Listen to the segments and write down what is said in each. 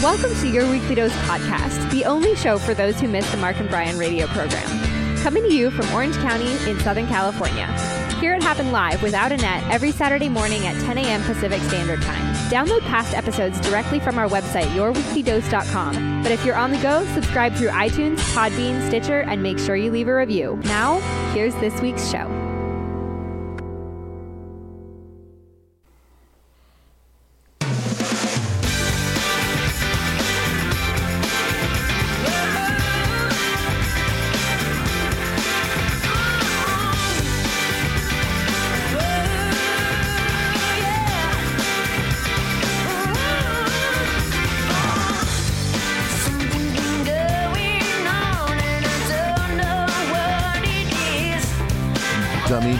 Welcome to Your Weekly Dose podcast, the only show for those who miss the Mark and Brian radio program. Coming to you from Orange County in Southern California. Hear it happen live without a net every Saturday morning at 10 a.m. Pacific Standard Time. Download past episodes directly from our website, yourweeklydose.com. But if you're on the go, subscribe through iTunes, Podbean, Stitcher, and make sure you leave a review. Now, here's this week's show. Dummy.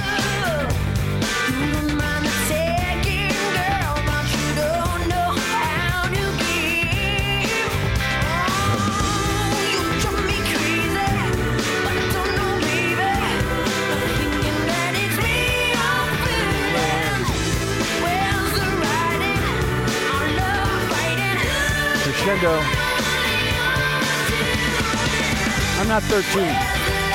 Crescendo. I'm not 13.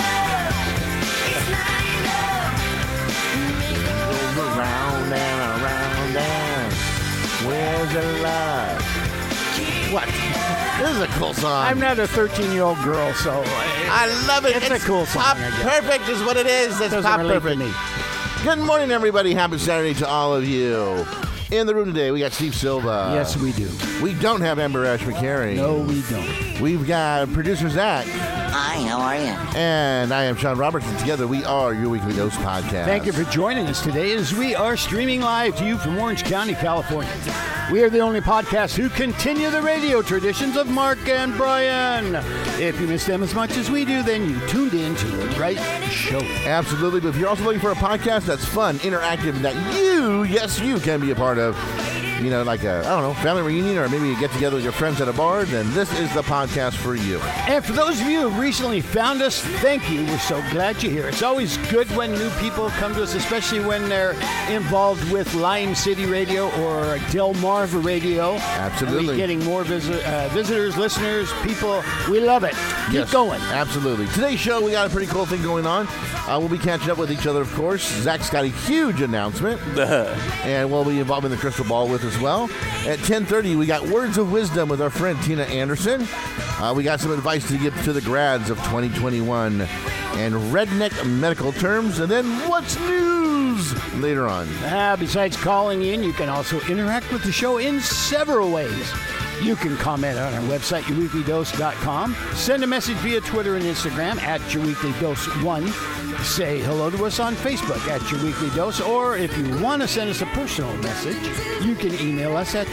Around and around and where's the love? What? This is a cool song. I'm not a 13-year-old girl, so I love it. It's a cool song. Pop I guess. perfect is what it is. It's pop perfect. Me. Good morning, everybody. Happy Saturday to all of you. In the room today, we got Steve Silva. Yes, we do. We don't have Amber Ash McCary. No, we don't. We've got producer Zach. Hi, how are you? And I am Sean Robertson. Together, we are Your Weekly Dose Podcast. Thank you for joining us today as we are streaming live to you from Orange County, California. We are the only podcast who continue the radio traditions of Mark and Brian. If you miss them as much as we do, then you tuned in to the right show. Absolutely. But if you're also looking for a podcast that's fun, interactive, and that you, yes, you can be a part of, you know, like a, I don't know, family reunion, or maybe you get together with your friends at a bar, then this is the podcast for you. And for those of you who recently found us, thank you. We're so glad you're here. It's always good when new people come to us, especially when they're involved with Lion City Radio or Delmarva Radio. Absolutely. We're getting more visitors, listeners, people. We love it. Keep going. Absolutely. Today's show, we got a pretty cool thing going on. We'll be catching up with each other, of course. Zach's got a huge announcement. And we'll be involved in the crystal ball with as well. At 10:30, we got Words of Wisdom with our friend Tina Anderson. We got some advice to give to the grads of 2021 and redneck medical terms. And then what's news later on. Besides calling in, you can also interact with the show in several ways. You can comment on our website, yourweeklydose.com. Send a message via Twitter and Instagram at yourweeklydose1. Say hello to us on Facebook at Your Weekly Dose, or if you want to send us a personal message, you can email us at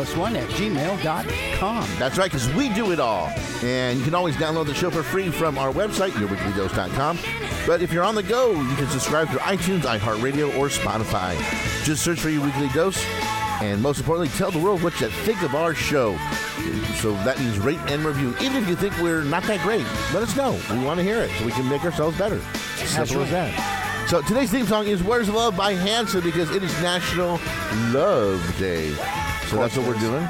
yourweeklydose1@gmail.com. That's right, because we do it all. And you can always download the show for free from our website, yourweeklydose.com. But if you're on the go, you can subscribe through iTunes, iHeartRadio, or Spotify. Just search for Your Weekly Dose. And most importantly, tell the world what you think of our show. So that means rate and review. Even if you think we're not that great, let us know. We want to hear it so we can make ourselves better. Simple as that. So today's theme song is Where's the Love by Hanson, because it is National Love Day. So that's what we're doing.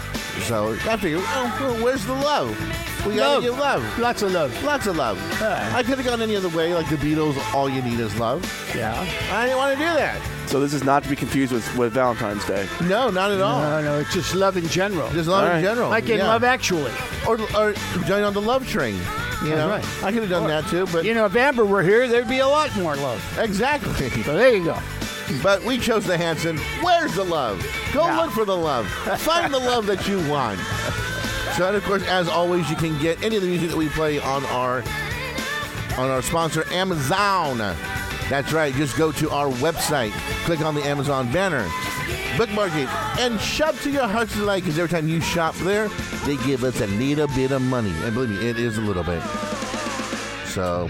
So I figured, well, where's the love? We got to give love. Lots of love. Lots of love. I could have gone any other way, like the Beatles, All You Need Is Love. Yeah. I didn't want to do that. So this is not to be confused with Valentine's Day. No, not at all. No, it's just love in general. Just love in general. Like in Love Actually. Or join on the love train. You know? Right. I could have done that too, but... You know, if Amber were here, there'd be a lot more love. Exactly. So there you go. But we chose the Hanson. Where's the love? Go look for the love. Find the love that you want. So, and of course, as always, you can get any of the music that we play on our sponsor, Amazon. That's right. Just go to our website, click on the Amazon banner, bookmark it, and shop to your heart's delight, because every time you shop there, they give us a little bit of money. And believe me, it is a little bit. So,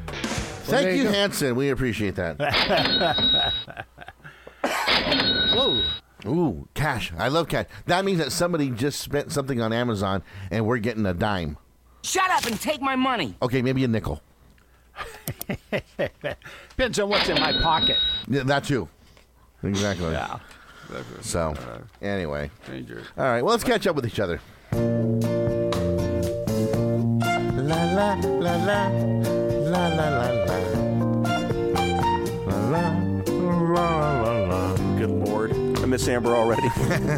thank you, Hanson. We appreciate that. Whoa. Ooh, cash. I love cash. That means that somebody just spent something on Amazon and we're getting a dime. Shut up and take my money. Okay, maybe a nickel. Depends on what's in my pocket. Yeah, that too. Exactly. Yeah. So, anyway. Stranger. All right, well, let's catch up with each other. La, la, la, la. La, la, la, la. La, la, la, la, la. Good Lord. I miss Amber already.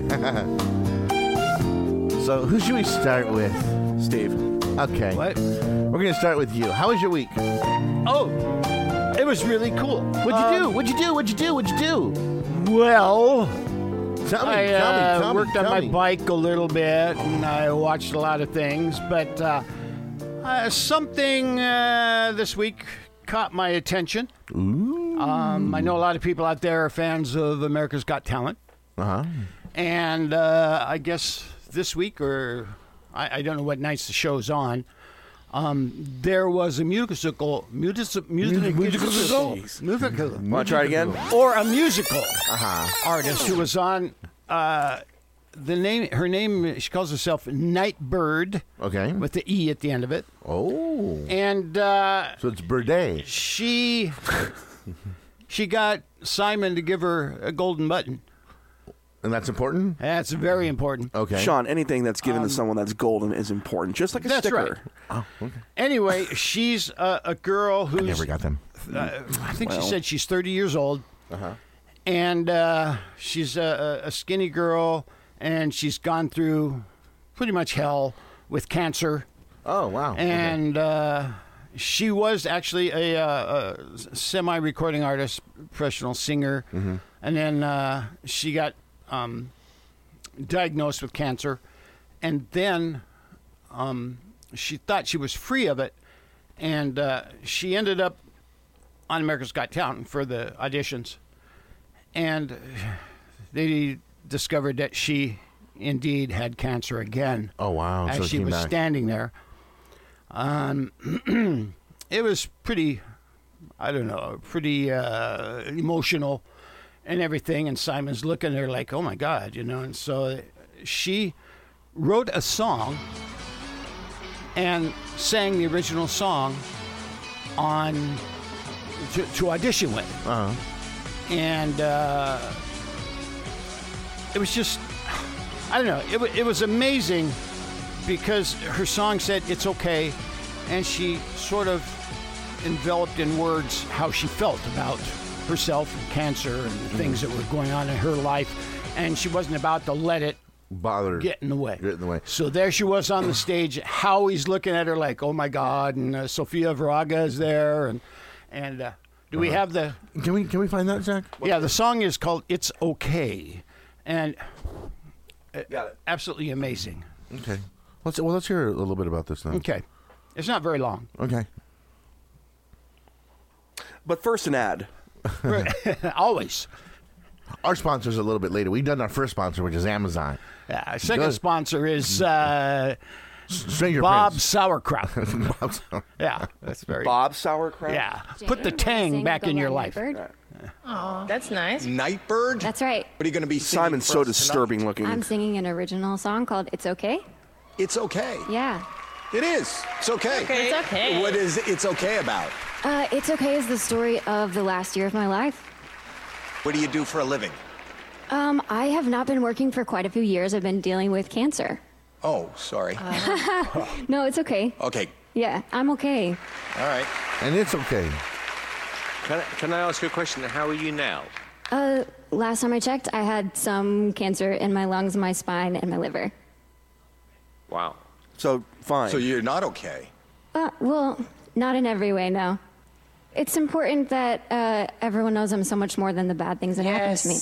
So, who should we start with? Steve. Okay. What? We're going to start with you. How was your week? Oh, it was really cool. What'd you do? Well, Tell me, I worked on my me. bike a little bit, and I watched a lot of things. But something this week caught my attention. Ooh. I know a lot of people out there are fans of America's Got Talent. Uh-huh. And I guess this week, or I don't know what nights the show's on, there was a musical. Want to try it again? Or a musical Uh-huh. artist who was on. Her name, she calls herself Nightbird Okay. with the E at the end of it. Oh. And So it's Birthday. she got Simon to give her a golden button. And that's important? That's very important. Okay. Sean, anything that's given to someone that's golden is important, just like a That's sticker. right. Oh, okay. Anyway, she's a girl who's. I never got them. I think she said she's 30 years old. Uh-huh. And she's a skinny girl, and she's gone through pretty much hell with cancer. Oh, wow. And she was actually a semi-recording artist, professional singer. Mm-hmm. And then she got diagnosed with cancer. And then she thought she was free of it. And she ended up on America's Got Talent for the auditions. And they discovered that she indeed had cancer again. Oh, wow. As So she came was back. standing there. It was pretty, I don't know, pretty emotional and everything. And Simon's looking at her like, oh my God, you know. And so she wrote a song and sang the original song on to audition with. Uh-huh. And it was just, I don't know, it was amazing because her song said it's okay, and she sort of enveloped in words how she felt about herself and cancer and the things that were going on in her life, and she wasn't about to let it Bother. get in the way. Get in the way. So there she was on the stage. Howie's looking at her like, oh my God, and Sofia Vergara is there, and do we have the? Can we find that, Zach? Yeah, the song is called "It's Okay," and Got it. absolutely amazing. Okay. Let's hear a little bit about this then. Okay, it's not very long. Okay. But first, an ad. Always. Our sponsor's a little bit later. We've done our first sponsor, which is Amazon. Yeah, our second Good. sponsor is Stranger Bob Prince. Sauerkraut. Bob's. Yeah, that's very. Bob Sauerkraut? Yeah, put the tang back in your life. That's nice. Nightbird? That's right. What are you going to be singing Simon's for so us disturbing looking. I'm singing an original song called It's Okay. tonight? It's okay. Yeah. It is. It's okay. It's okay. What is It's okay about? It's Okay is the story of the last year of my life. What do you do for a living? I have not been working for quite a few years. I've been dealing with cancer. Oh, sorry. No, it's okay. Okay. Yeah, I'm okay. All right. And it's okay. Can I ask you a question? How are you now? Last time I checked, I had some cancer in my lungs, my spine, and my liver. Wow. So, fine. So you're not okay. Well, not in every way, no. It's important that everyone knows I'm so much more than the bad things that happen to me.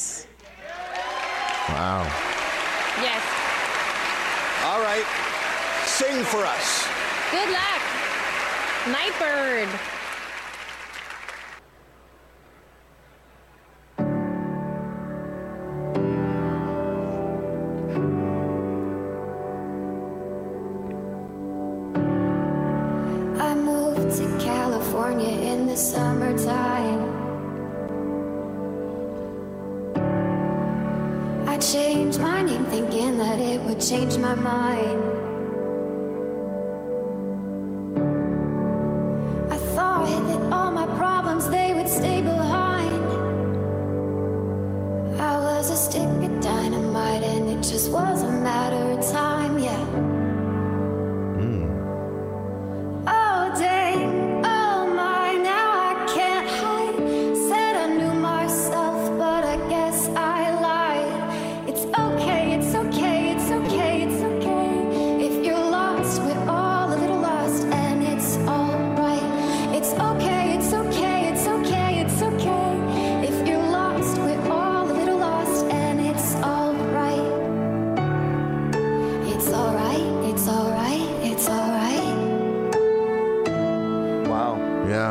Wow. Yes. All right. Sing for us. Good luck. Nightbird. I moved to California in the summertime. I changed my name thinking that it would change my mind. I thought that all my problems, they would stay behind. I was a stick just was a matter of time, yeah. Oh, dang, oh my, now I can't hide. Said I knew myself, but I guess I lied. It's okay, it's okay, it's okay, it's okay. If you're lost, we're all a little lost, and it's alright. It's okay, it's okay, it's okay, it's okay. If you're lost, we're all a little lost, and it's alright. It's alright, it's alright, it's alright. Wow. Yeah.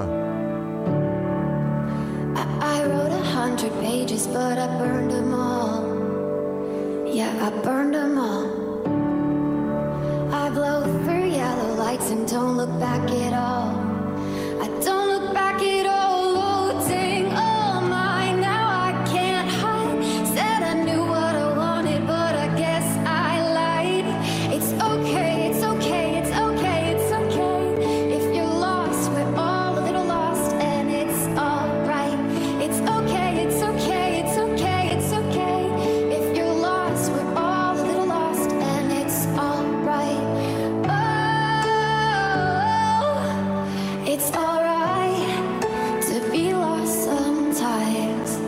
I wrote 100 pages, but I burned them all. Yeah, I burned them all. I blow through yellow lights and don't look back at all. I don't look back at all. Oh, dang, oh my, now I can't hide. Said I knew what I wanted, but I guess I lied. It's okay, it's okay, it's okay, it's okay. If you're lost, we're all a little lost, and it's alright. It's okay, it's okay, it's okay, it's okay. If you're lost, we're all a little lost, and it's alright. Oh, it's alright to be lost sometimes.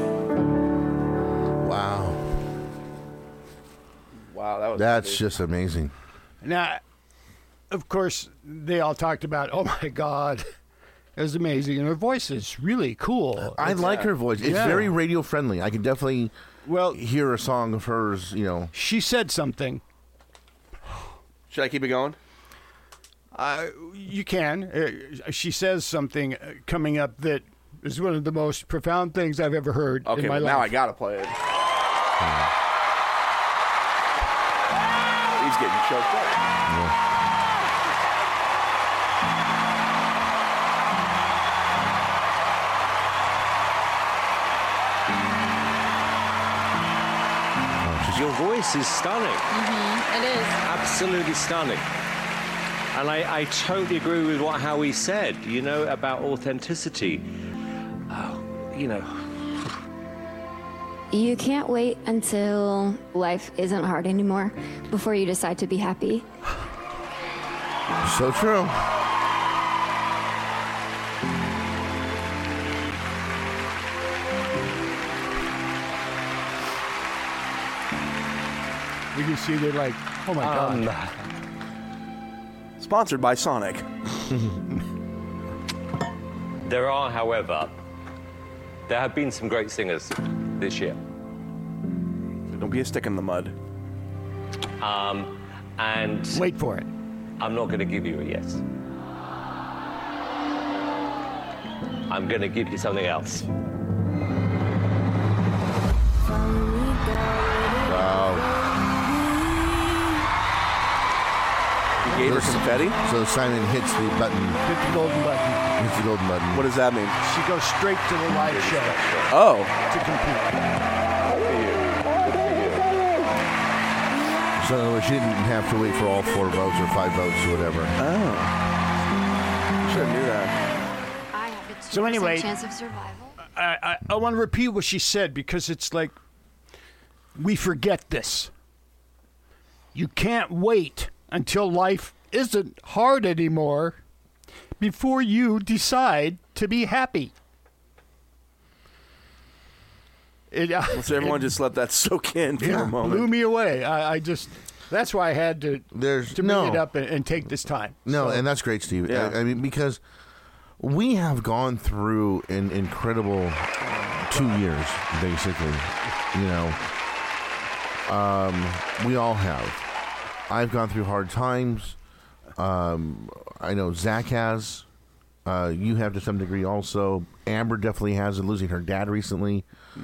Wow. Wow, that was That's amazing. just amazing. Now, of course, they all talked about, oh my God, it was amazing. And her voice is really cool. I like her voice. It's Yeah. very radio friendly. I can definitely hear a song of hers, you know. She said something. Should I keep it going? You can. She says something coming up that is one of the most profound things I've ever heard Okay, in my well, life. now I gotta play it. He's getting choked up. Your voice is stunning. It is. Absolutely stunning. And I totally agree with what Howie said, you know, about authenticity. Oh, you know. You can't wait until life isn't hard anymore before you decide to be happy. So true. You can see they're like, oh my God. Sponsored by Sonic. There are, however, there have been some great singers this year. Don't be a stick in the mud. And wait for it. I'm not going to give you a yes. I'm going to give you something else. Wow. He gave her confetti? So Simon hits the button. Hit the golden button. Hits the golden button. What does that mean? She goes straight to the live show. Oh. To compete. So she didn't have to wait for all 4 votes or 5 votes or whatever. Oh. Should have knew that. I have a 2% So anyway, chance of survival. I want to repeat what she said because it's like we forget this. You can't wait until life isn't hard anymore before you decide to be happy. So everyone just let that soak in for a moment. Blew me away. I just, that's why I had to bring it up and take this time. No, So- and that's great, Steve. Yeah. I mean, because we have gone through an incredible 2 years, basically. You know, we all have. I've gone through hard times. I know Zach has. You have to some degree also. Amber definitely has, losing her dad recently.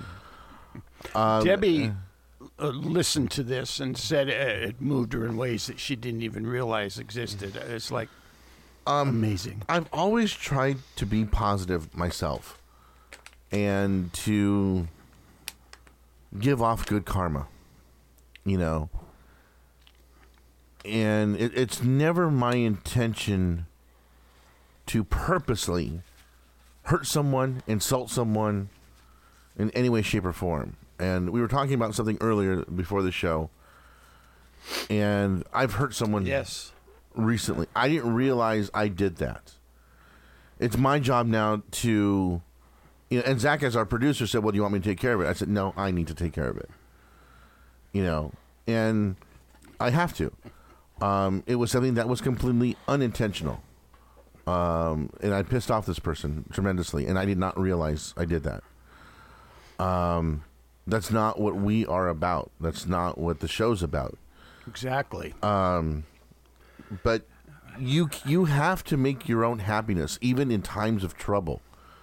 Debbie listened to this and said it moved her in ways that she didn't even realize existed. It's like amazing. I've always tried to be positive myself and to give off good karma, you know. And it's never my intention to purposely hurt someone, insult someone in any way, shape, or form. And we were talking about something earlier before the show. And I've hurt someone recently. I didn't realize I did that. It's my job now to, and Zach, as our producer, said, well, do you want me to take care of it? I said, no, I need to take care of it. And I have to. It was something that was completely unintentional. And I pissed off this person tremendously, and I did not realize I did that. That's not what we are about. That's not what the show's about. Exactly. But you have to make your own happiness, even in times of trouble.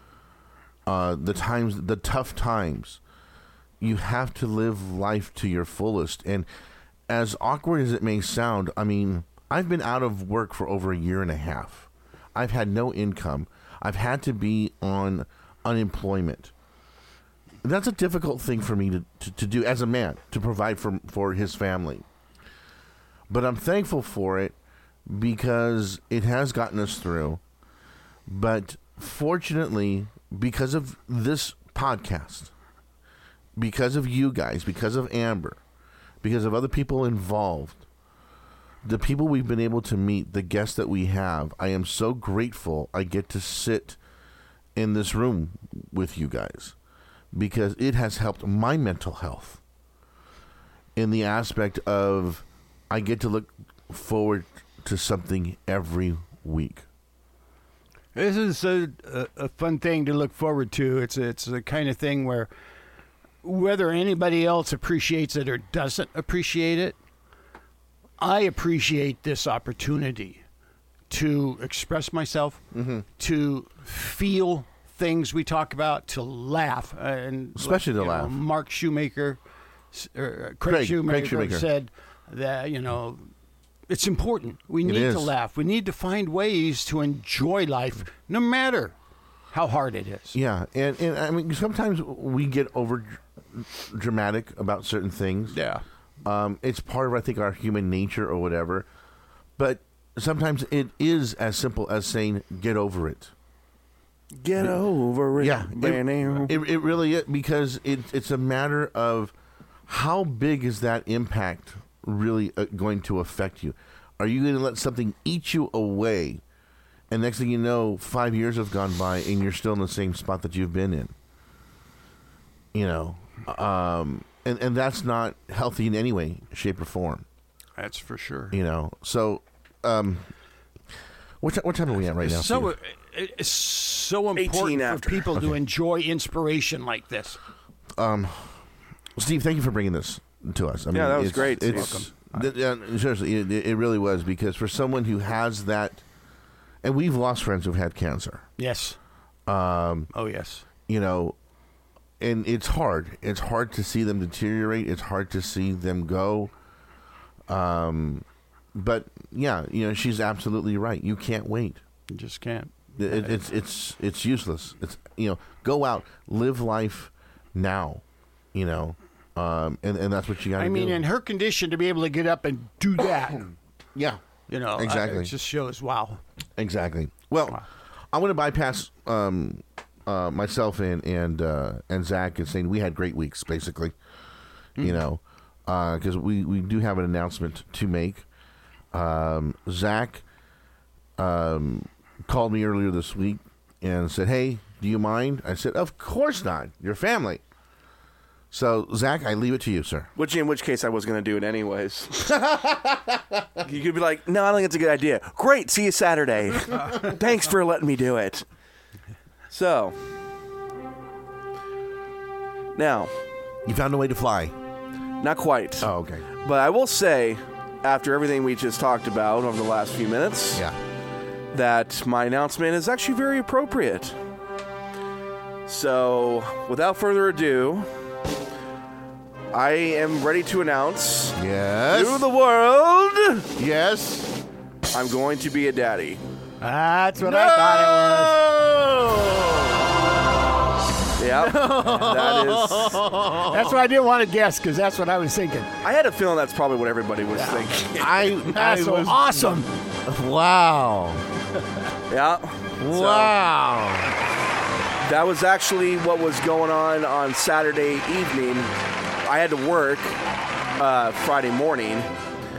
The tough times, you have to live life to your fullest. And as awkward as it may sound, I mean, I've been out of work for over a year and a half. I've had no income. I've had to be on unemployment. That's a difficult thing for me to do as a man, to provide for his family. But I'm thankful for it because it has gotten us through. But fortunately, because of this podcast, because of you guys, because of Amber, because of other people involved, the people we've been able to meet, the guests that we have, I am so grateful I get to sit in this room with you guys, because it has helped my mental health in the aspect of I get to look forward to something every week. This is a fun thing to look forward to. It's the kind of thing where whether anybody else appreciates it or doesn't appreciate it, I appreciate this opportunity to express myself, to feel things we talk about, to laugh, and especially to laugh. Mark Shoemaker, Craig Shoemaker said that it's important. We need to laugh. We need to find ways to enjoy life, no matter how hard it is. Yeah, and I mean, sometimes we get over dramatic about certain things. Yeah. It's part of, I think, our human nature or whatever. But sometimes it is as simple as saying, get over it. Get over it. Yeah, it really is, because it's a matter of how big is that impact really going to affect you. Are you going to let something eat you away, and next thing you know, 5 years have gone by and you're still in the same spot that you've been in? And that's not healthy in any way, shape, or form. That's for sure. So what time are we at right now? So it's so important for people to enjoy inspiration like this. Steve, thank you for bringing this to us. I mean, that was great. Seriously, it really was, because for someone who has that, and we've lost friends who've had cancer. Yes. Yes. And it's hard. It's hard to see them deteriorate. It's hard to see them go. But yeah, she's absolutely right. You can't wait. You just can't. It's useless. It's go out, live life now. And that's what you got to do. I mean, in her condition, to be able to get up and do that. Yeah. Exactly. It just shows, wow. Exactly. Well, I want to bypass myself and Zach and saying we had great weeks, basically. Because we do have an announcement to make. Zach called me earlier this week and said, "Hey, do you mind?" I said, "Of course not. Your family." So, Zach, I leave it to you, sir. In which case I was going to do it anyways. You could be like, no, I think it's a good idea. Great, see you Saturday. Thanks for letting me do it. So, now. You found a way to fly. Not quite. Oh, okay. But I will say, after everything we just talked about over the last few minutes, that my announcement is actually very appropriate. So, without further ado, I am ready to announce to the world, I'm going to be a daddy. That's what I thought it was. Yeah, that is. That's what I didn't want to guess, because that's what I was thinking. I had a feeling that's probably what everybody was thinking. That's so awesome. Wow. Yeah. Wow. That was actually what was going on Saturday evening. I had to work Friday morning,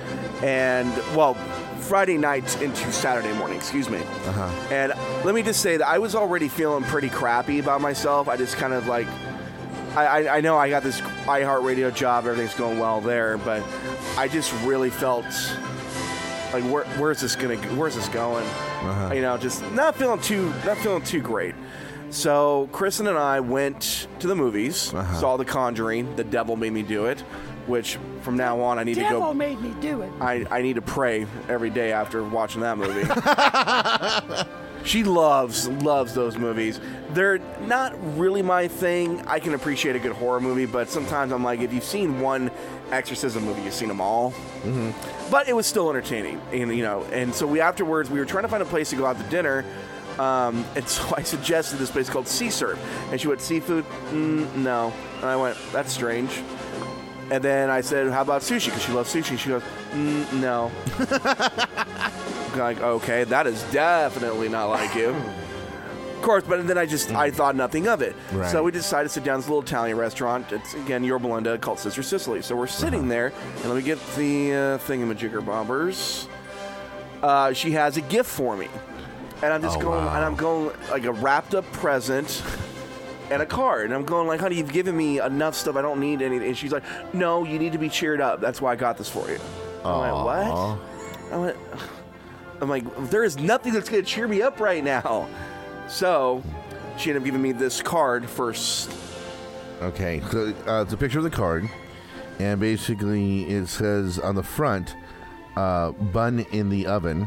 and Friday night into Saturday morning, excuse me. And let me just say that I was already feeling pretty crappy about myself. I just kind of like, I know I got this iHeartRadio job, everything's going well there, but I just really felt like, where's this going? You know, just not feeling too great. So Kristen and I went to the movies, saw The Conjuring. The Devil Made Me Do It, which from now on I need to go. Devil made me do it. I need to pray every day after watching that movie. She loves those movies. They're not really my thing. I can appreciate a good horror movie, but sometimes I'm like, if you've seen one exorcism movie, you've seen them all. But it was still entertaining, and so afterwards we were trying to find a place to go out to dinner. And so I suggested this place called Sea Surf, and she went, seafood? No. And I went, that's strange. And then I said, how about sushi? Because she loves sushi. She goes, no. I'm like, okay, that is definitely not like you. Of course, but then I thought nothing of it. Right. So we decided to sit down at this little Italian restaurant. It's, again, Yorba Linda, called Sister Sicily. So we're sitting there, and let me get the thingamajigger bobbers. She has a gift for me. And I'm just and I'm going like a wrapped up present and a card. And I'm going like, honey, you've given me enough stuff. I don't need anything. And she's like, no, you need to be cheered up. That's why I got this for you. I went, what? I'm like, there is nothing that's going to cheer me up right now. So she ended up giving me this card first. Okay, so it's a picture of the card. And basically it says on the front, bun in the oven.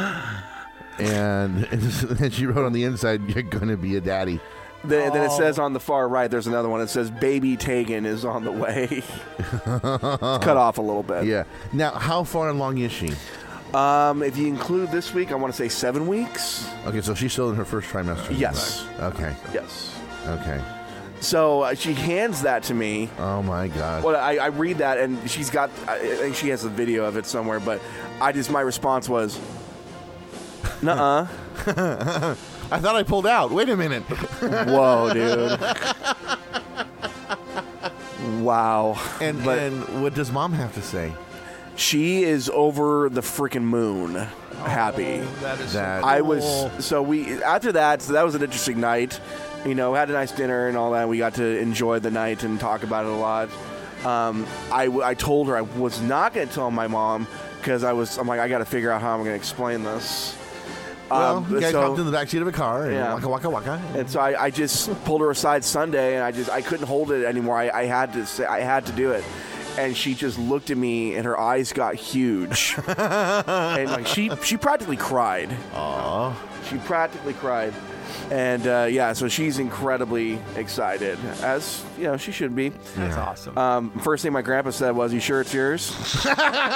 And she wrote on the inside, you're going to be a daddy. Then it says on the far right, there's another one. It says, baby Tegan is on the way. It's cut off a little bit. Yeah. Now, how far along is she? If you include this week, I want to say 7 weeks. Okay, so she's still in her first trimester. Yes. Okay. Yes. Okay. So she hands that to me. Oh, my God. Well, I read that, and she's got, I think she has a video of it somewhere, but my response was, nuh-uh. I thought I pulled out. Wait a minute. Whoa, dude. Wow. And what does Mom have to say? She is over the freaking moon happy. That is after that, so that was an interesting night. You know, had a nice dinner and all that. We got to enjoy the night and talk about it a lot. I told her I was not going to tell my mom because I'm like, I got to figure out how I'm going to explain this. Well, you guys hopped in the backseat of a car and waka waka. And so I just pulled her aside Sunday, and I couldn't hold it anymore. I had to do it. And she just looked at me, and her eyes got huge. And like she practically cried. Aww. She practically cried. And so she's incredibly excited, as you know she should be. That's awesome. First thing my grandpa said was, "You sure it's yours?" Way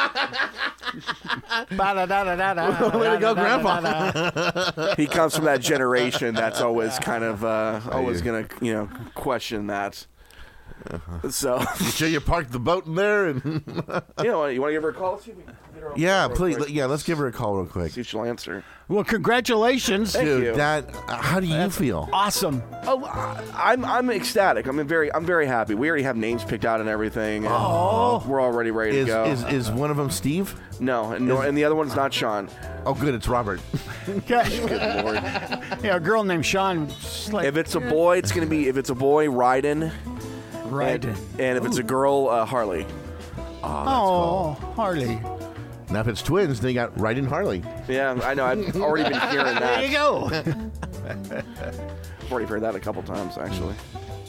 to go, Grandpa. He comes from that generation that's always kind of always gonna question that. So you sure you parked the boat in there? And you want to give her a call? See if we can get her on yeah, real please. quick. Yeah, let's give her a call real quick. See if she'll answer. Well, congratulations, Thank you. How do you feel? Awesome. Oh, I'm ecstatic. I'm very happy. We already have names picked out and everything. And we're already ready to go. Is one of them Steve? No, and the other one's not Sean. Oh, good. It's Robert. Good Lord. Yeah, a girl named Sean. If it's a boy, it's gonna be. If it's a boy, Ryden. Ryden. And if it's a girl, Harley. Oh, Harley. Now, if it's twins, then you got Ryden Harley. Yeah, I know. I've already been hearing that. There you go. I've already heard that a couple times, actually.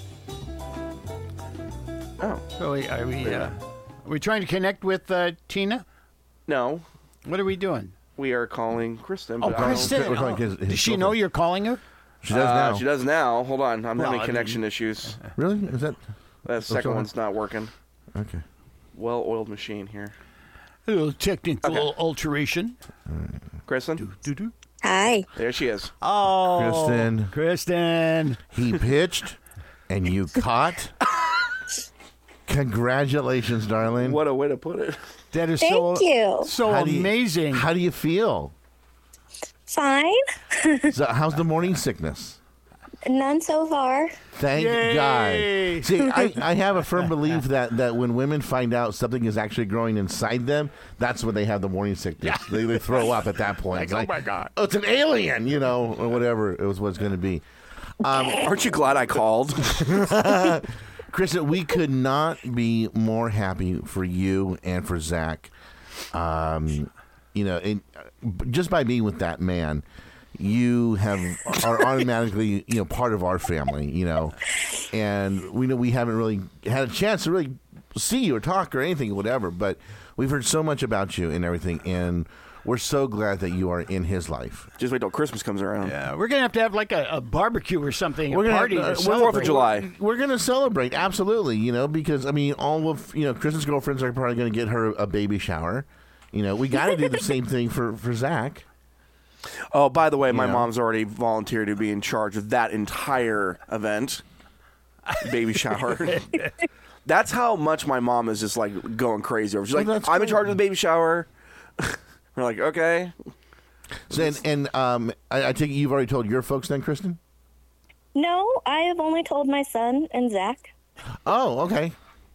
Oh. So are we trying to connect with Tina? No. What are we doing? We are calling Kristen. Oh, but I don't- Kristen. Does she know you're calling her? She does now. She does now. Hold on. I'm having connection issues. Really? Is that? That second one's not working. Okay. Well-oiled machine here. A little technical alteration. Kristen? Hi. There she is. Oh, Kristen. He pitched, and you caught. Congratulations, darling. What a way to put it. That is Thank you. so amazing. How do you feel? Fine. So how's the morning sickness? None so far. Thank Yay. God. See, I have a firm belief that when women find out something is actually growing inside them, that's when they have the morning sickness. They throw up at that point. Like, oh my God. Oh, it's an alien, or whatever it was going to be. Aren't you glad I called? Kristen, we could not be more happy for you and for Zach. Just by being with that man, you are automatically, part of our family, and we know we haven't really had a chance to really see you or talk or anything, whatever, but we've heard so much about you and everything, and we're so glad that you are in his life. Just wait till Christmas comes around. Yeah, we're going to have like a barbecue or something, We're a gonna party. have, to we're 4th of July. We're going to celebrate, absolutely, because, all of, Kristen's girlfriends are probably going to get her a baby shower. We got to do the same thing for Zach. Oh, by the way, my mom's already volunteered to be in charge of that entire event. Baby shower. That's how much my mom is just like going crazy over. She's like, I'm in charge of the baby shower. We're like, okay. So, I take it you've already told your folks then, Kristen? No, I have only told my son and Zach. Oh, okay.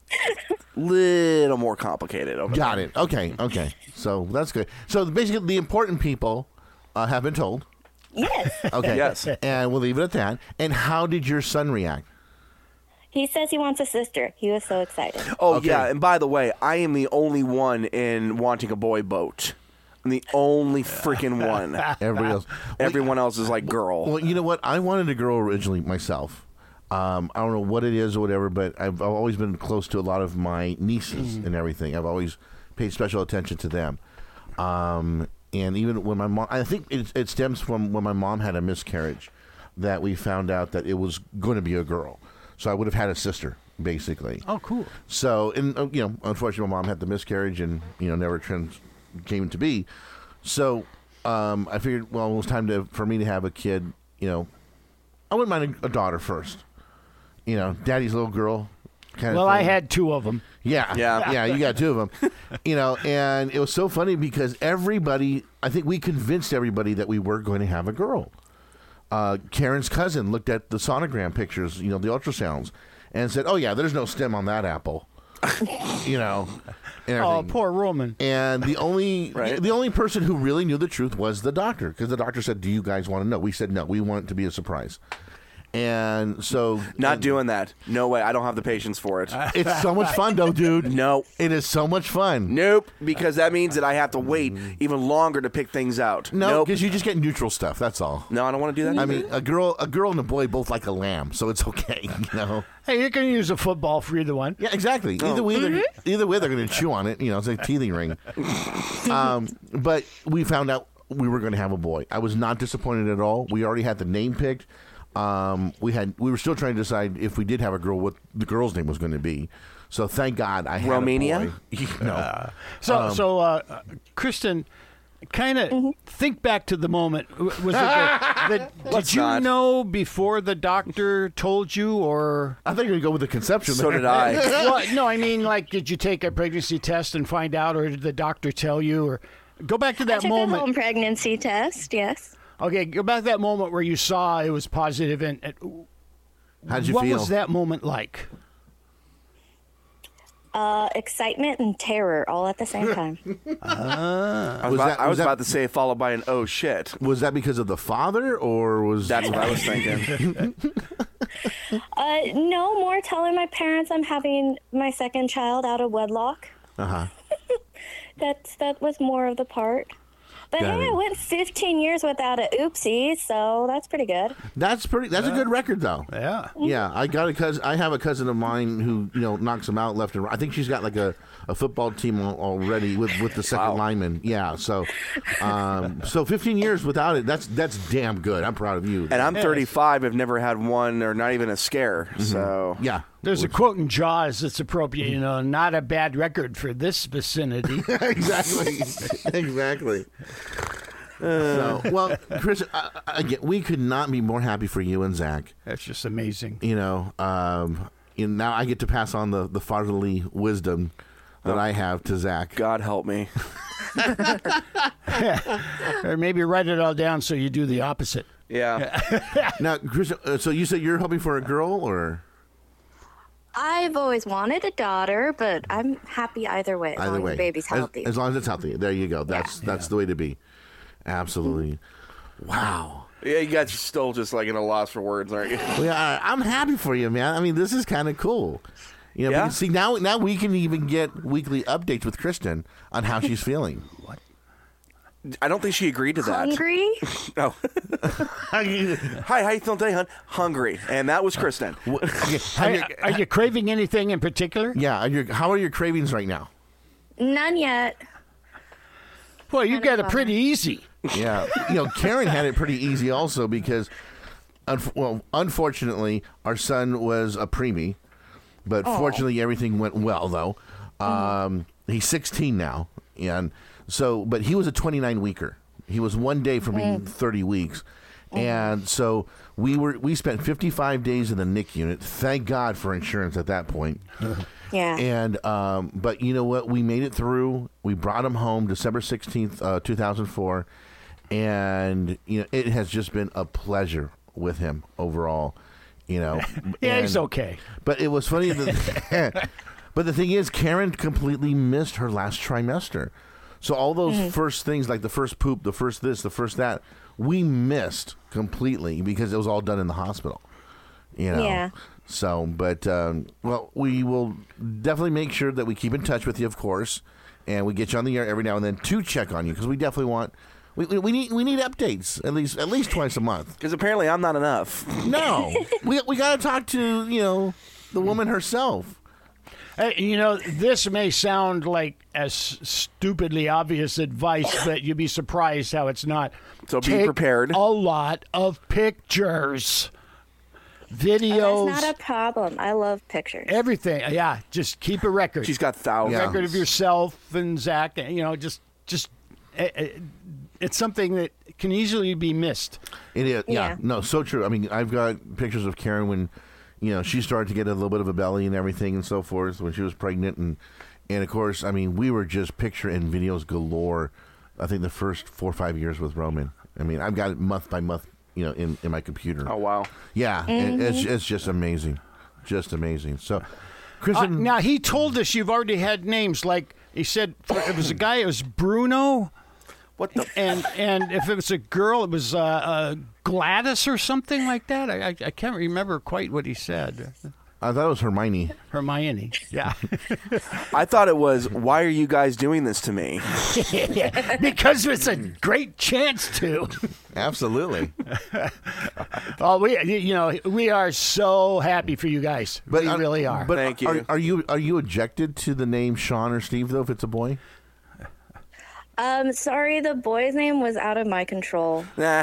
Little more complicated. Got it. Okay. So that's good. So basically, the important people have been told. Yes. Okay. Yes. And we'll leave it at that. And how did your son react? He says he wants a sister. He was so excited. Oh, okay. Yeah. And by the way, I am the only one in wanting a boy boat. I'm the only freaking one. Everyone else is like girl. Well, you know what? I wanted a girl originally myself. I don't know what it is or whatever, but I've always been close to a lot of my nieces and everything. I've always paid special attention to them. And even when my mom, I think it stems from when my mom had a miscarriage, that we found out that it was going to be a girl. So I would have had a sister, basically. Oh, cool. So, and unfortunately, my mom had the miscarriage and never came to be. So I figured, well, it was time for me to have a kid. I wouldn't mind a daughter first. Daddy's little girl. Well, I had 2 of them. Yeah, you got 2 of them. And it was so funny because everybody, I think we convinced everybody that we were going to have a girl. Karen's cousin looked at the sonogram pictures, the ultrasounds, and said, "Oh yeah, there's no stem on that apple." Oh, poor woman. And the only person who really knew the truth was the doctor, because the doctor said, "Do you guys want to know?" We said, "No, we want it to be a surprise." And so... Not doing that. No way. I don't have the patience for it. It's so much fun, though, dude. No. It is so much fun. Nope. Because that means that I have to wait even longer to pick things out. No, because you just get neutral stuff. That's all. No, I don't want to do that. I mean, a girl and a boy both like a lamb, so it's okay, Hey, you can use a football for either one. Yeah, exactly. Either way, they're going to chew on it. It's a teething ring. But we found out we were going to have a boy. I was not disappointed at all. We already had the name picked. We were still trying to decide if we did have a girl, what the girl's name was going to be. So thank God I had Romania? a boy. No. So Kristen, kind of think back to the moment. Was it did you know before the doctor told you, or I think you're gonna go with the conception. So did I. Well, no, I mean, did you take a pregnancy test and find out, or did the doctor tell you, or go back to that I took moment? a home pregnancy test. Yes. Okay, go back to that moment where you saw it was positive, and how'd you what feel? Was that moment like? Excitement and terror all at the same time. I was about to say followed by an oh shit. Was that because of the father, or was that's what I was thinking? No, more telling my parents I'm having my second child out of wedlock. That was more of the part. But hey, I went 15 years without a oopsie, so that's pretty good. That's a good record, though. Yeah. Yeah, I have a cousin of mine who knocks them out left and right. I think she's got like a football team already with the second lineman. Yeah, so 15 years without it. That's damn good. I'm proud of you. And I'm 35. I've never had one or not even a scare. So yeah. There's a quote in Jaws that's appropriate, not a bad record for this vicinity. Exactly. Well, Chris, again, we could not be more happy for you and Zach. That's just amazing. Now I get to pass on the fatherly wisdom that I have to Zach. God help me. Or maybe write it all down so you do the opposite. Yeah. Now, Chris, so you said you're hoping for a girl, or I've always wanted a daughter, but I'm happy either way. As long as the baby's healthy. As long as it's healthy. There you go. That's the way to be. Absolutely. Wow. Yeah, you guys are still just like in a loss for words, aren't you? Well, yeah, I'm happy for you, man. I mean, this is kind of cool. You know, Yeah? because, see, now we can even get weekly updates with Kristen on how she's feeling. What? I don't think she agreed to that. Hungry? No. Hi, how you feeling today, hon? Hungry. And that was Kristen. Are you craving anything in particular? Yeah. How are your cravings right now? None yet. Well, you got it pretty easy. Yeah. You know, Karen had it pretty easy also because, unfortunately, our son was a preemie, but fortunately everything went well, though. He's 16 now, and so, but he was a 29-weeker. He was one day from being 30 weeks. And so we spent 55 days in the NIC unit. Thank God for insurance at that point. Yeah. And but you know what? We made it through. We brought him home December 16th, 2004. And you know, it has just been a pleasure with him overall. You know. Yeah, he's okay. But it was funny that but the thing is, Karen completely missed her last trimester. So all those first things, like the first poop, the first this, the first that, we missed completely because it was all done in the hospital. You know. Yeah. So, but well, we will definitely make sure that we keep in touch with you, of course, and we get you on the air every now and then to check on you because we definitely want. We need updates at least twice a month. Because apparently I'm not enough. No, we got to talk to the woman herself. Hey, you know, this may sound like as stupidly obvious advice, but you'd be surprised how it's not. So be prepared. A lot of pictures, videos. That's not a problem. I love pictures. Everything. Yeah, just keep a record. She's got thousands. Record of yourself and Zach. You know, just it's something that can easily be missed. It is. Yeah. Yeah. No, so true. I mean, I've got pictures of Karen when, she started to get a little bit of a belly and everything and so forth when she was pregnant. And of course, I mean, we were just picture and videos galore, I think the first 4 or 5 years with Roman. I mean, I've got it month by month, in my computer. Oh, wow. Yeah. And it's just amazing. Just amazing. So, Kristen. Now, he told us you've already had names. Like, he said it was a guy, it was Bruno. What the? And if it was a girl, it was Gladys or something like that. I can't remember quite what he said. I thought it was Hermione. Hermione, yeah. I thought it was, why are you guys doing this to me? Because it's a great chance to. Absolutely. Well, we are so happy for you guys. We really are. But Thank you. Are you objected to the name Sean or Steve though? If it's a boy. Sorry, the boy's name was out of my control.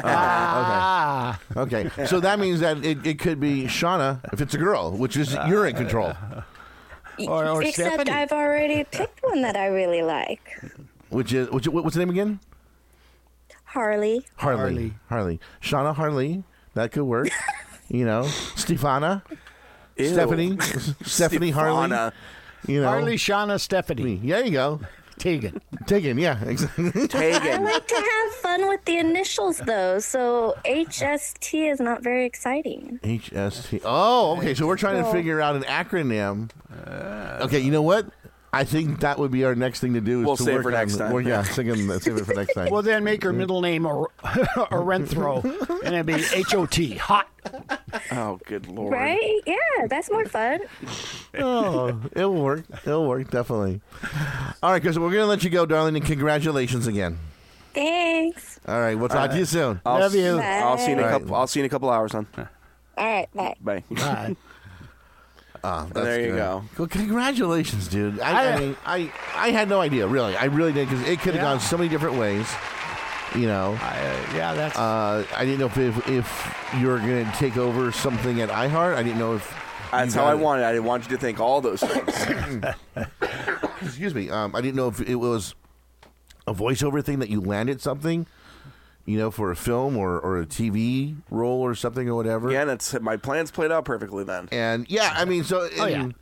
Okay. So that means that it could be Shauna if it's a girl, which is you're in control. Or Except Stephanie. I've already picked one that I really like. What's the name again? Harley. Harley. Shauna Harley. That could work. Stefana. Ew. Stephanie Harley. Harley, Shauna, Stephanie. There you go. Tegan, yeah, exactly. I like to have fun with the initials, though, so HST is not very exciting. HST. Oh, okay, so we're trying to figure out an acronym. Okay, you know what? I think that would be our next thing to do. We'll save it for next time. Well, yeah, save it for next time. Well, then make her middle name Orenthro, and it'd be HOT, hot. Oh, good Lord. Right? Yeah, that's more fun. Oh, it'll work. It'll work, definitely. All right, Kristen, we're going to let you go, darling, and congratulations again. Thanks. All right, we'll talk to you soon. Love you. I'll see you in a couple hours, hon. All right, bye. Bye. Bye. That's there you good. go. Well, congratulations, dude. I mean, I had no idea, really. I really did, because it could have gone so many different ways. That's. I didn't know if you were going to take over something at iHeart. I didn't know if. That's how I wanted it. I didn't want you to think all those things. Excuse me. I didn't know if it was a voiceover thing that you landed something, for a film or a TV role or something or whatever. Yeah, and my plans played out perfectly then. And yeah, I mean, so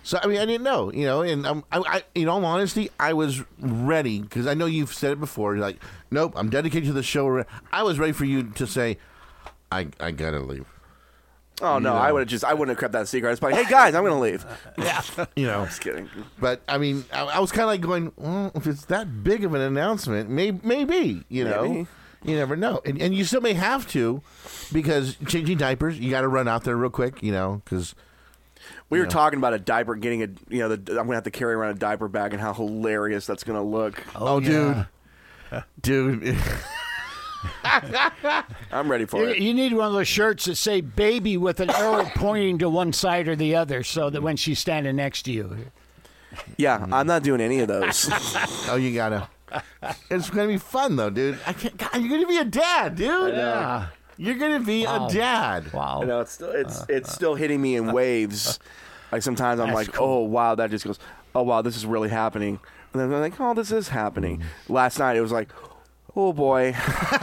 So, I mean, I didn't know, and I in all honesty, I was ready, because I know you've said it before. You're like, nope, I'm dedicated to the show. I was ready for you to say, I got to leave. Oh, no, I wouldn't have kept that secret. I was like, hey, guys, I'm going to leave. Yeah. I'm just kidding. But, I mean, I was kind of like going, well, if it's that big of an announcement, maybe, you know. Maybe. You never know. And you still may have to, because changing diapers, you got to run out there real quick, because... We were talking about a diaper, getting I'm going to have to carry around a diaper bag and how hilarious that's going to look. Oh, dude. Dude. I'm ready for it. You need one of those shirts that say baby with an arrow pointing to one side or the other so that when she's standing next to you. Yeah, I'm not doing any of those. Oh, you got to. It's going to be fun, though, dude. God, you're going to be a dad, dude. Yeah. You're going to be a dad. Wow. I know, it's still hitting me in waves. Like sometimes I'm like, oh, wow, that just goes, oh, wow, this is really happening. And then I'm like, oh, this is happening. Last night it was like, oh, boy.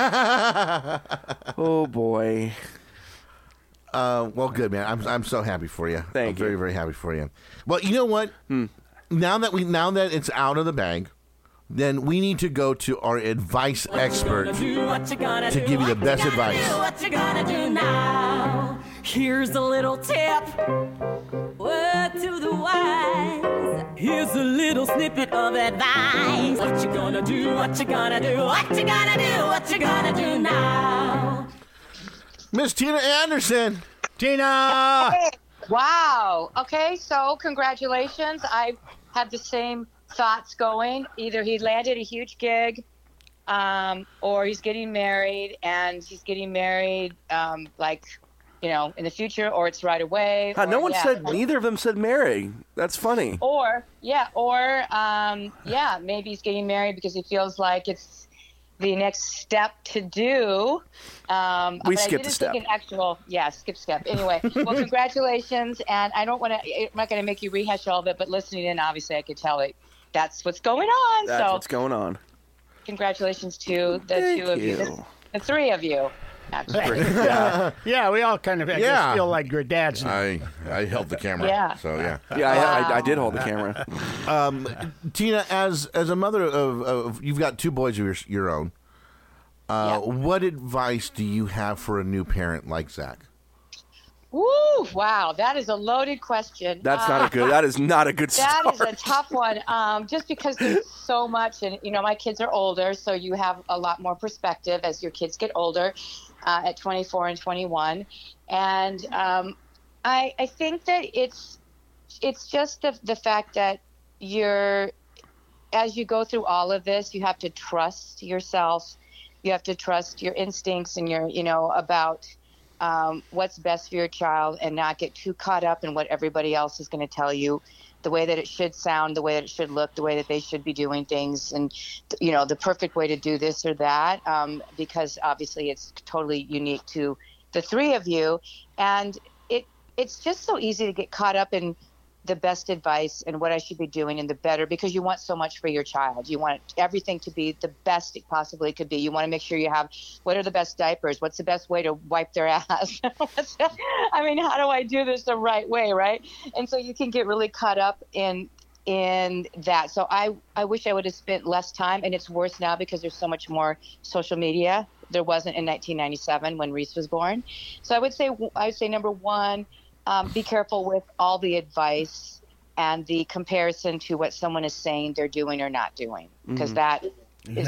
Oh, boy. Well, good, man. I'm so happy for you. Thank you. Very, very happy for you. Well, you know what? Now that it's out of the bag, then we need to go to our advice expert to give you the best advice. What you gonna do now? Here's a little tip. Word to the wise. Here's a little snippet of advice. What you gonna do? What you gonna do? What you gonna do? What you gonna do now? Miss Tina Anderson. Tina! Hey. Wow. Okay, so congratulations. I had the same thoughts going. Either he landed a huge gig, or he's getting married, and he's getting married in the future, or it's right away. Neither of them said marry. That's funny. Maybe he's getting married because he feels like it's the next step to do. We skipped a step. Skip step. Anyway, well, congratulations, and I'm not going to make you rehash all of it, but listening in, obviously, I could tell it. That's what's going on. That's what's going on. Congratulations to the two of you. The three of you. Yeah, we all kind of just feel like your dads. I held the camera. Yeah. So, yeah. Yeah, I did hold the camera. Tina, as a mother of you've got two boys of your own, what advice do you have for a new parent like Zach? Woo! Wow, that is a loaded question. That is not a good start. That is a tough one. Just because there's so much, and my kids are older, so you have a lot more perspective as your kids get older, at 24 and 21, and I think that it's just the fact that as you go through all of this, you have to trust yourself, you have to trust your instincts and your about. What's best for your child, and not get too caught up in what everybody else is going to tell you, the way that it should sound, the way that it should look, the way that they should be doing things, and the perfect way to do this or that, because obviously it's totally unique to the three of you, and it's just so easy to get caught up in the best advice and what I should be doing and the better, because you want so much for your child. You want everything to be the best it possibly could be. You want to make sure you have, what are the best diapers? What's the best way to wipe their ass? I mean, how do I do this the right way, right? And so you can get really caught up in that. So I wish I would have spent less time, and it's worse now because there's so much more social media. There wasn't in 1997 when Reese was born. So I would say number one, be careful with all the advice and the comparison to what someone is saying they're doing or not doing, because that is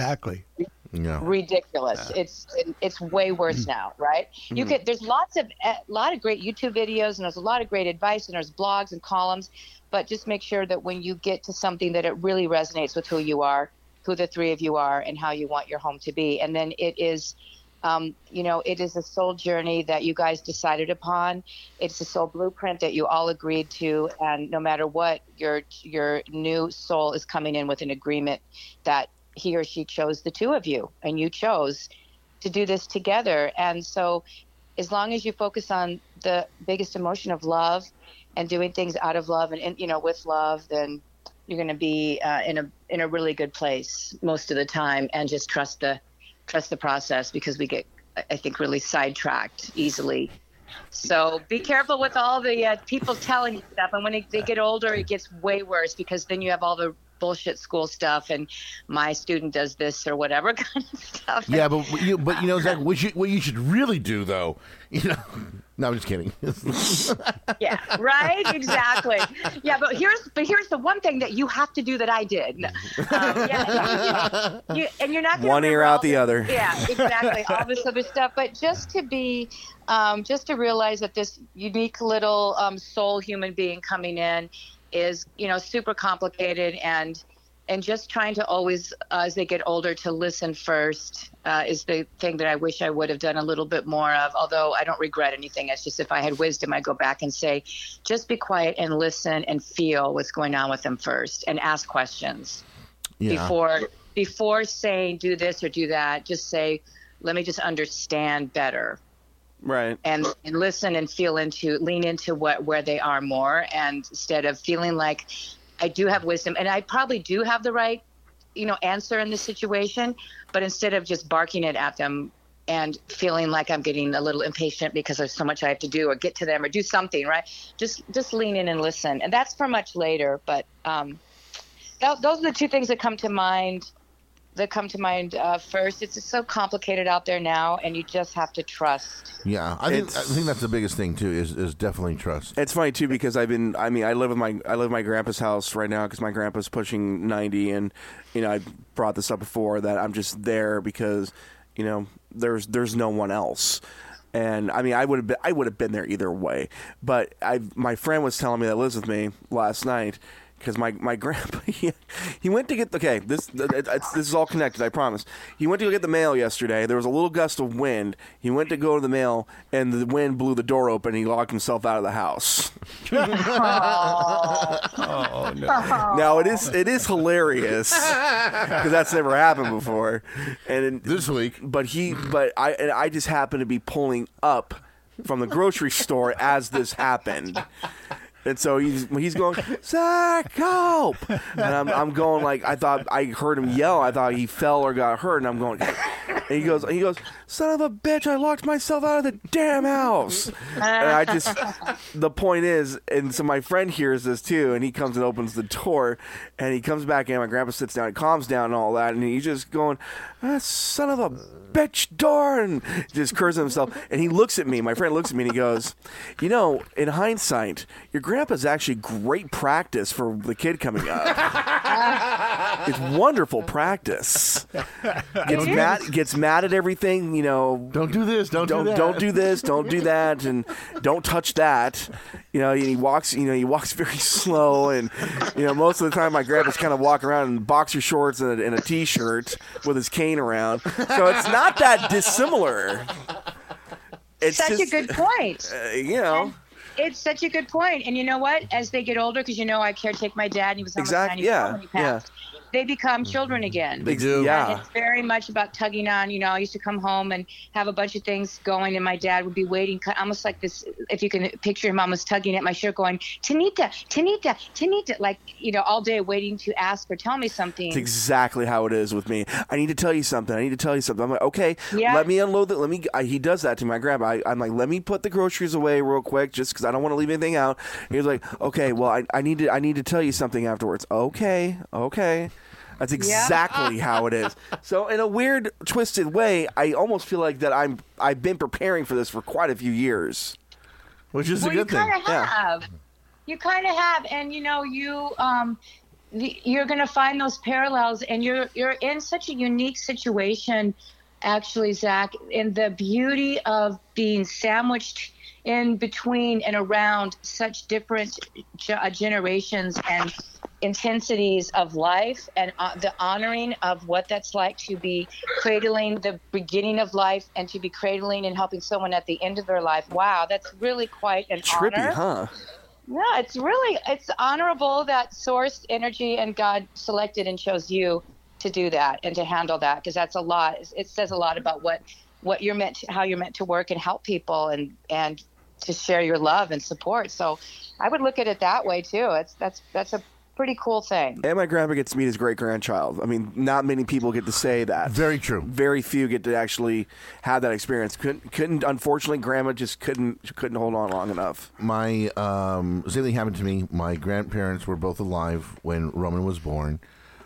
ridiculous. It's way worse now, right? There's a lot of great YouTube videos, and there's a lot of great advice, and there's blogs and columns, but just make sure that when you get to something that it really resonates with who you are, who the three of you are, and how you want your home to be. And then it is it is a soul journey that you guys decided upon. It's a soul blueprint that you all agreed to, and no matter what, your new soul is coming in with an agreement that he or she chose the two of you, and you chose to do this together. And so as long as you focus on the biggest emotion of love and doing things out of love and with love, then you're going to be in a really good place most of the time, and just trust the process, because we get, I think, really sidetracked easily So be careful with all the people telling you stuff. And when they get older, it gets way worse because then you have all the bullshit school stuff and my student does this or whatever kind of stuff. Yeah, but you know, Zach, what you should really do, though, you know. No, I'm just kidding. Yeah, right, exactly. Yeah, but here's the one thing that you have to do that I did. And you're not gonna one ear remember out all the other. Yeah, exactly. All this other stuff, but just to be, just to realize that this unique little soul human being coming in is, you know, super complicated, and just trying to always, as they get older, to listen first is the thing that I wish I would have done a little bit more of, although I don't regret anything. It's just if I had wisdom, I'd go back and say, just be quiet and listen and feel what's going on with them first and ask questions. Before saying do this or do that. Just say, let me just understand better. Right. And listen and lean into where they are more, and instead of feeling like I do have wisdom and I probably do have the right, you know, answer in this situation, but instead of just barking it at them and feeling like I'm getting a little impatient because there's so much I have to do or get to them or do something, right? Just lean in and listen. And that's for much later, but those are the two things that come to mind. First. It's just so complicated out there now, and you just have to trust. Yeah, I think that's the biggest thing too. Is definitely trust. It's funny too because I live in my grandpa's house right now because my grandpa's pushing 90, and you know I brought this up before that I'm just there because you know there's no one else. And I mean, I would have been there either way. But my friend was telling me that lives with me last night. Because my grandpa, he went to get this is all connected, I promise. He went to go get the mail yesterday. There was a little gust of wind. He went to go to the mail, and the wind blew the door open, and he locked himself out of the house. Oh, no. Now, it is hilarious, because that's never happened before. And this week. I just happened to be pulling up from the grocery store as this happened. And so he's going, Zach, help! And I'm going like, I thought I heard him yell. I thought he fell or got hurt. And I'm going, and he goes, son of a bitch! I locked myself out of the damn house. And the point is, and so my friend hears this too, and he comes and opens the door, and he comes back in. My grandpa sits down, and calms down, and all that, and he's just going, son of a bitch door, and just curses himself. And he looks at me. My friend looks at me, and he goes, you know, in hindsight, your grandpa's actually great practice for the kid coming up. It's wonderful practice. Gets mad at everything, you know. Don't do this, don't do that. Don't do this, don't do that, and don't touch that. You know, he walks very slow, and you know, most of the time my grandpa's kind of walking around in boxer shorts and a t-shirt with his cane around. So it's not that dissimilar. It's such a good point. You know. And it's such a good point. And you know what? As they get older, because you know I caretake my dad, and he was almost 94 when he passed. They become children again. They do. Yeah. And it's very much about tugging on. You know, I used to come home and have a bunch of things going, and my dad would be waiting, almost like this. If you can picture him, almost tugging at my shirt, going, Tanita, Tanita, Tanita, like, you know, all day waiting to ask or tell me something. It's exactly how it is with me. I need to tell you something. I'm like, okay, let me unload it. He does that to my grandpa. I'm like, let me put the groceries away real quick, just because I don't want to leave anything out. And he's like, okay, well, I need to tell you something afterwards. Okay. That's exactly how it is. So in a weird, twisted way, I almost feel like that I've been preparing for this for quite a few years, which is a good thing. You kind of have, and you know, you're going to find those parallels, and you're in such a unique situation, actually, Zach. And the beauty of being sandwiched in between and around such different generations and intensities of life, and the honoring of what that's like to be cradling the beginning of life and to be cradling and helping someone at the end of their life. Wow, that's really quite an trippy, honor. Huh? Yeah, it's honorable that source energy and God selected and chose you to do that and to handle that, because that's a lot. It says a lot about what you're meant to, how you're meant to work and help people and to share your love and support. So I would look at it that way too. That's pretty cool thing. And my grandpa gets to meet his great-grandchild. I mean, not many people get to say that. Very true. Very few get to actually have that experience. Couldn't unfortunately, grandma just couldn't hold on long enough. My same thing happened to me. My grandparents were both alive when Roman was born.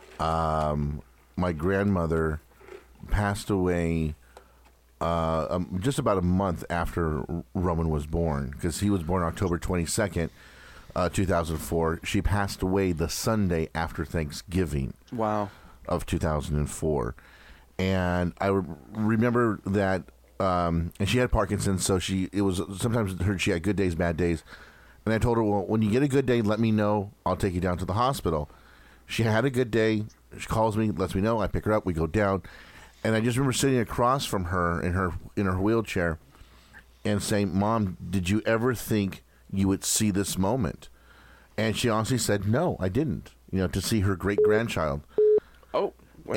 My grandmother passed away just about a month after Roman was born, because he was born October 22nd, 2004. She passed away the Sunday after Thanksgiving. Wow. Of 2004. And I remember that, and she had Parkinson's, so it was sometimes she had good days, bad days. And I told her, well, when you get a good day, let me know. I'll take you down to the hospital. She had a good day. She calls me, lets me know. I pick her up. We go down. And I just remember sitting across from her in her wheelchair and saying, Mom, did you ever think you would see this moment? And she honestly said, no, I didn't, to see her great-grandchild. Oh. Wow.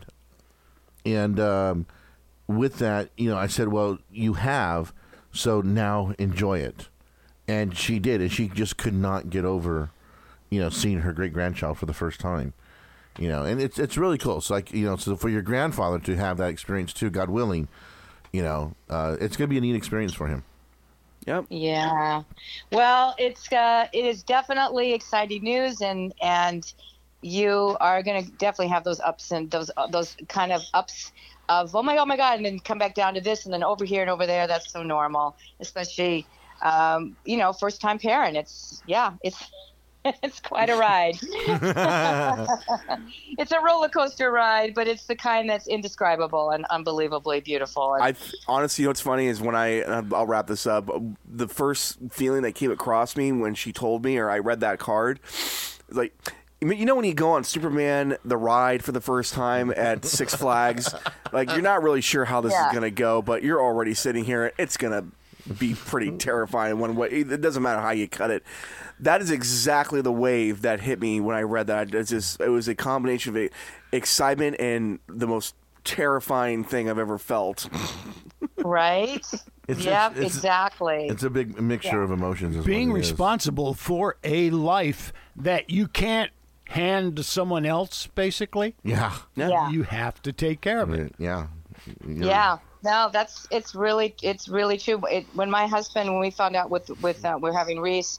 And with that, I said, well, you have, so now enjoy it. And she did, and she just could not get over, seeing her great-grandchild for the first time. And it's really cool. So so for your grandfather to have that experience too, God willing, it's going to be a neat experience for him. Yep. Yeah. Well, it is definitely exciting news, and you are going to definitely have those ups and those kind of ups of oh my God, and then come back down to this, and then over here and over there. That's so normal, especially first time parent. It's quite a ride. It's a roller coaster ride, but it's the kind that's indescribable and unbelievably beautiful. And Honestly, what's funny is when I'll wrap this up, the first feeling that came across me when she told me, or I read that card, like, when you go on Superman the ride for the first time at Six Flags, like, you're not really sure how this is going to go, but you're already sitting here. It's going to be pretty terrifying one way. It doesn't matter how you cut it. That is exactly the wave that hit me when I read that. It was a combination of excitement and the most terrifying thing I've ever felt. Right? Exactly. It's a big mixture of emotions. Being responsible for a life that you can't hand to someone else, basically. Yeah. You have to take care of it. Yeah. Yeah. No, it's really true. When my husband, when we found out we're having Reese,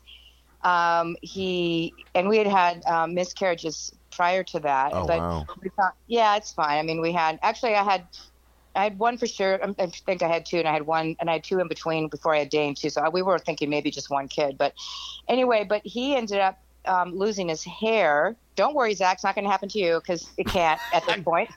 we had miscarriages prior to that. Oh, but wow. we thought, it's fine. I mean, I had one for sure. I think I had two, and I had two in between before I had Dane too. So we were thinking maybe just one kid, but anyway, he ended up losing his hair. Don't worry, Zach, it's not going to happen to you because it can't at this point.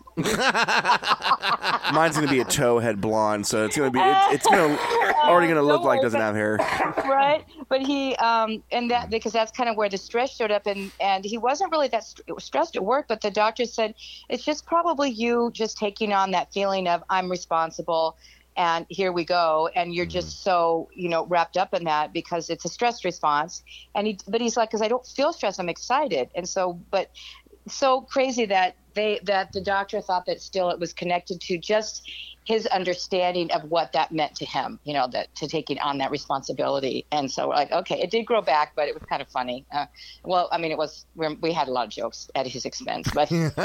Mine's going to be a towhead blonde, so it's going to already going to look like it doesn't have hair. Right, but he and that because that's kind of where the stress showed up, and he wasn't really that stressed at work, but the doctor said it's just probably you just taking on that feeling of I'm responsible. And here we go, and you're just so wrapped up in that because it's a stress response. But he's like, because I don't feel stressed, I'm excited, and but so crazy that the doctor thought that still it was connected to just his understanding of what that meant to him, that to taking on that responsibility. And so we're like, okay, it did grow back, but it was kind of funny. We had a lot of jokes at his expense, but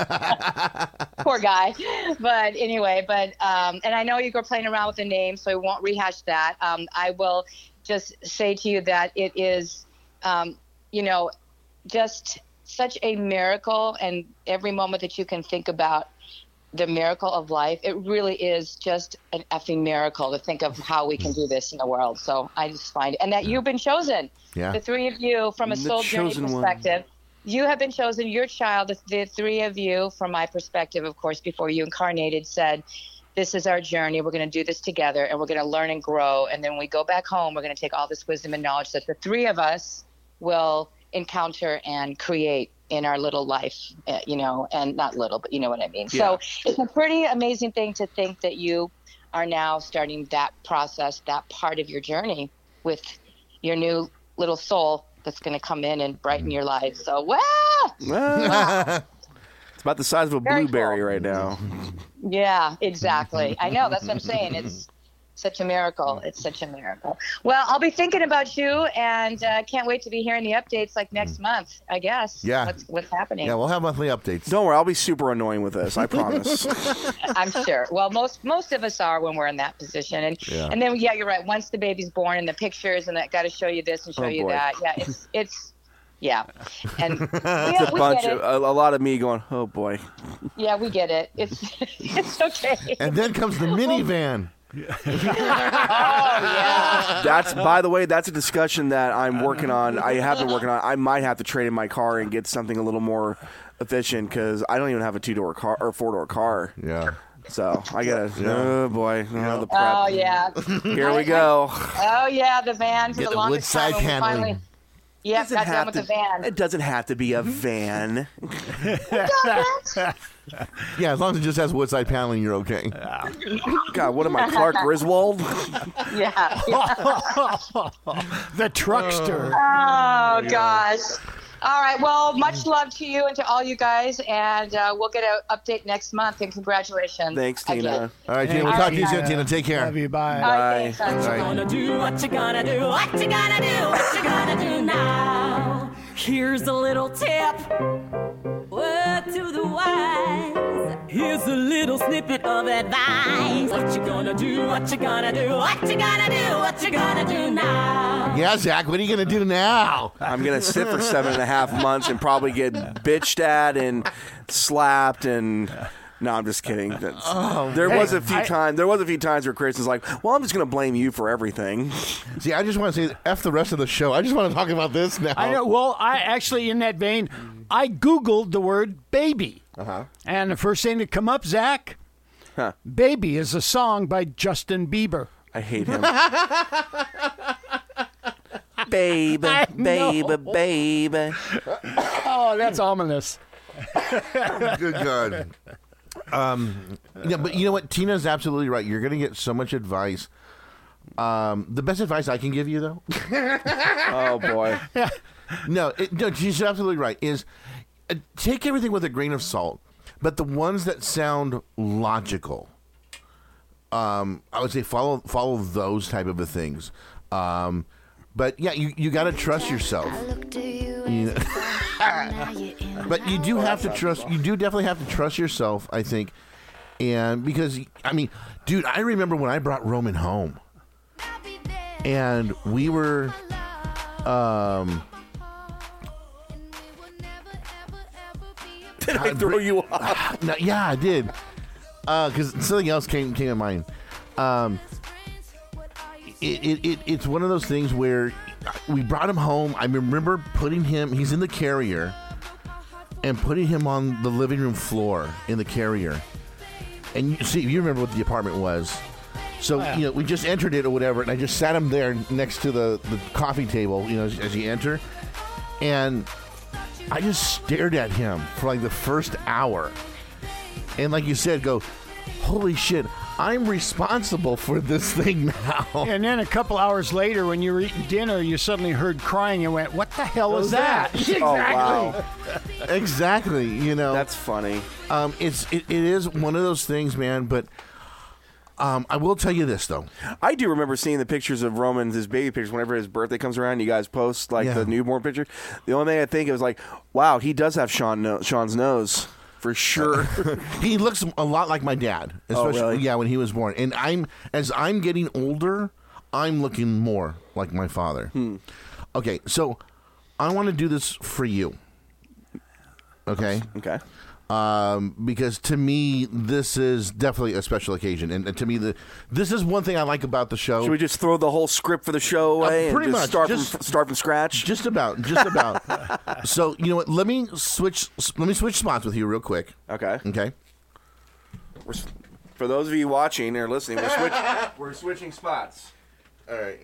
poor guy. But anyway, and I know you were playing around with the name, so I won't rehash that. I will just say to you that it is, just such a miracle, and every moment that you can think about the miracle of life, it really is just an effing miracle to think of how we can do this in the world. So I just find it. And that you've been chosen, the three of you, from a soul journey perspective. You have been chosen, your child, the three of you, from my perspective, of course, before you incarnated, said, this is our journey. We're going to do this together, and we're going to learn and grow. And then when we go back home, we're going to take all this wisdom and knowledge that the three of us will encounter and create in our little life, and not little, but you know what I mean. Yeah. So it's a pretty amazing thing to think that you are now starting that process, that part of your journey with your new little soul that's going to come in and brighten your life. So, wow. It's about the size of a blueberry right now. Yeah, exactly. I know. That's what I'm saying. such a miracle. It's such a miracle. Well, I'll be thinking about you, and can't wait to be hearing the updates like next month, I guess. Yeah. What's happening. Yeah, we'll have monthly updates. Don't worry, I'll be super annoying with this. I promise. I'm sure. Well, most of us are when we're in that position. And then, yeah, you're right. Once the baby's born and the pictures and I got to show you this and show you boy. that. Yeah, it's yeah. And It's we a bunch get it. of a lot of me going, oh boy. Yeah, we get it. It's okay. And then comes the minivan. Oh, yeah. That's, by the way, that's a discussion that I'm working on. I have been working on. I might have to trade in my car and get something a little more efficient because I don't even have a 2-door car or 4-door car. Yeah. So I gotta. Oh boy. The prep. Oh, yeah. Here we go. Oh, yeah, the van for Get the the longest wood time. side when we paneling. finally, yeah, got done with the van. It doesn't have to be a van. Yeah, as long as it just has woodside paneling, you're okay. God, what am I, Clark Griswold? Yeah. The truckster. Oh, gosh. All right. Well, much love to you and to all you guys, and we'll get an update next month. And congratulations. Thanks, Tina. Again. All right, Tina, we'll talk to you soon, Tina. Take care. Love you. Bye. All right, thanks, What you gonna do? What you gonna do? What you gonna do? What you gonna do now? Here's a little tip. Word to the wise. Here's a little snippet of advice. What you gonna do? What you gonna do? What you gonna do? What you gonna do now? Yeah, Zach, what are you going to do now? I'm gonna sit for 7.5 months and probably get bitched at and slapped and. No, I'm just kidding. There was a few times where Chris was like, "Well, I'm just going to blame you for everything." See, I just want to say F the rest of the show. I just want to talk about this now. I know. Well, I actually, in that vein, I Googled the word baby. And the first thing that come up, Zach, Baby is a song by Justin Bieber. I hate him. Baby, baby, baby. Oh, that's ominous. Good God. Yeah, but you know what? Tina's absolutely right. You're going to get so much advice. The best advice I can give you, though. Oh, boy. No, she's absolutely right. Is take everything with a grain of salt, but the ones that sound logical, I would say follow those type of things. But yeah, you got to trust yourself. But you do have to trust. You do definitely have to trust yourself, I think, and because I mean, dude, I remember when I brought Roman home, and we were. Did I throw you off? No, yeah, I did. Because something else came to mind. It's one of those things where we brought him home. I remember putting him. He's in the carrier, and putting him on the living room floor in the carrier. And you remember what the apartment was. So, we just entered it or whatever, and I just sat him there next to the coffee table, as you enter. And I just stared at him for like the first hour. And like you said, go, holy shit, I'm responsible for this thing now. And then a couple hours later, when you were eating dinner, you suddenly heard crying and went, what the hell is that? Exactly. Oh, wow. Exactly, That's funny. It is one of those things, man, but I will tell you this, though. I do remember seeing the pictures of Roman, his baby pictures, whenever his birthday comes around, you guys post, the newborn picture. The only thing I think, it was like, wow, he does have Sean's nose. For sure. He looks a lot like my dad. Especially, really? Yeah, when he was born. And as I'm getting older, I'm looking more like my father. Okay, so I want to do this for you. Okay? Okay. Because to me, this is definitely a special occasion. And to me, this is one thing I like about the show. Should we just throw the whole script for the show away pretty and much. start from scratch? Just about. So, you know what? Let me switch spots with you real quick. Okay. Okay. For those of you watching or listening, we're switching spots. All right.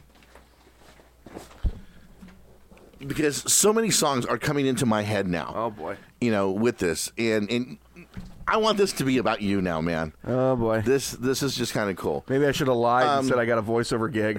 Because so many songs are coming into my head now. Oh, boy. With this. And I want this to be about you now, man. Oh, boy. This is just kind of cool. Maybe I should have lied and said I got a voiceover gig.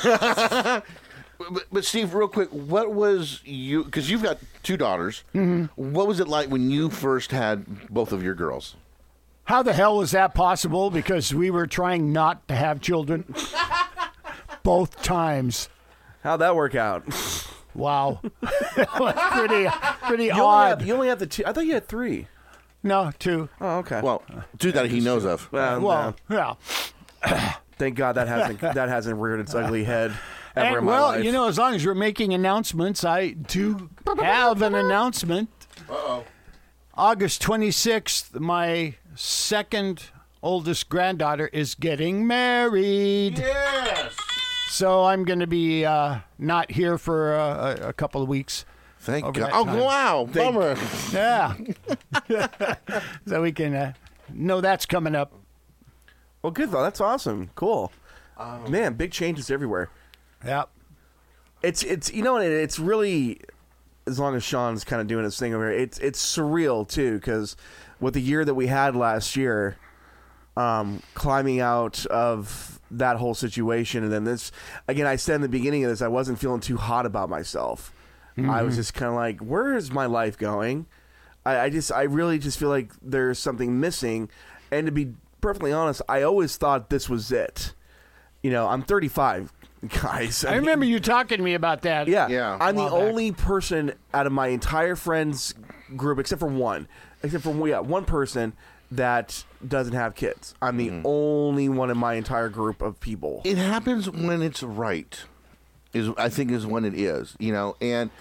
But Steve, real quick, what was you... Because you've got 2 daughters. Mm-hmm. What was it like when you first had both of your girls? How the hell was that possible? Because we were trying not to have children both times. How'd that work out? Wow. It was pretty You odd. you only have the 2. I thought you had 3. No, 2. Oh, okay. Well, 2 that he knows of. Well, yeah. Thank God that hasn't reared its ugly head ever in my life. You know, as long as we're making announcements, I do have an announcement. Uh-oh. August 26th, my second oldest granddaughter is getting married. Yes. So I'm going to be not here for a couple of weeks. Thank over God. that Oh, time. wow. Bummer. Yeah. So we can know that's coming up. Well, good though. That's awesome. Cool. Man, big changes everywhere. Yep. It's you know, it's really, as long as Sean's kind of doing his thing over here, it's surreal too, because with the year that we had last year, climbing out of that whole situation, and then this again, I said in the beginning of this, I wasn't feeling too hot about myself. Mm-hmm. I was just kind of like, where is my life going? I really just feel like there's something missing, and to be perfectly honest, I always thought this was it. You know, I'm 35, guys. I remember you talking to me about that. Yeah. I'm the A while back. only person out of my entire friends group, except for one person that doesn't have kids. I'm the only one in my entire group of people. It happens when it's right, I think is when it is, you know, and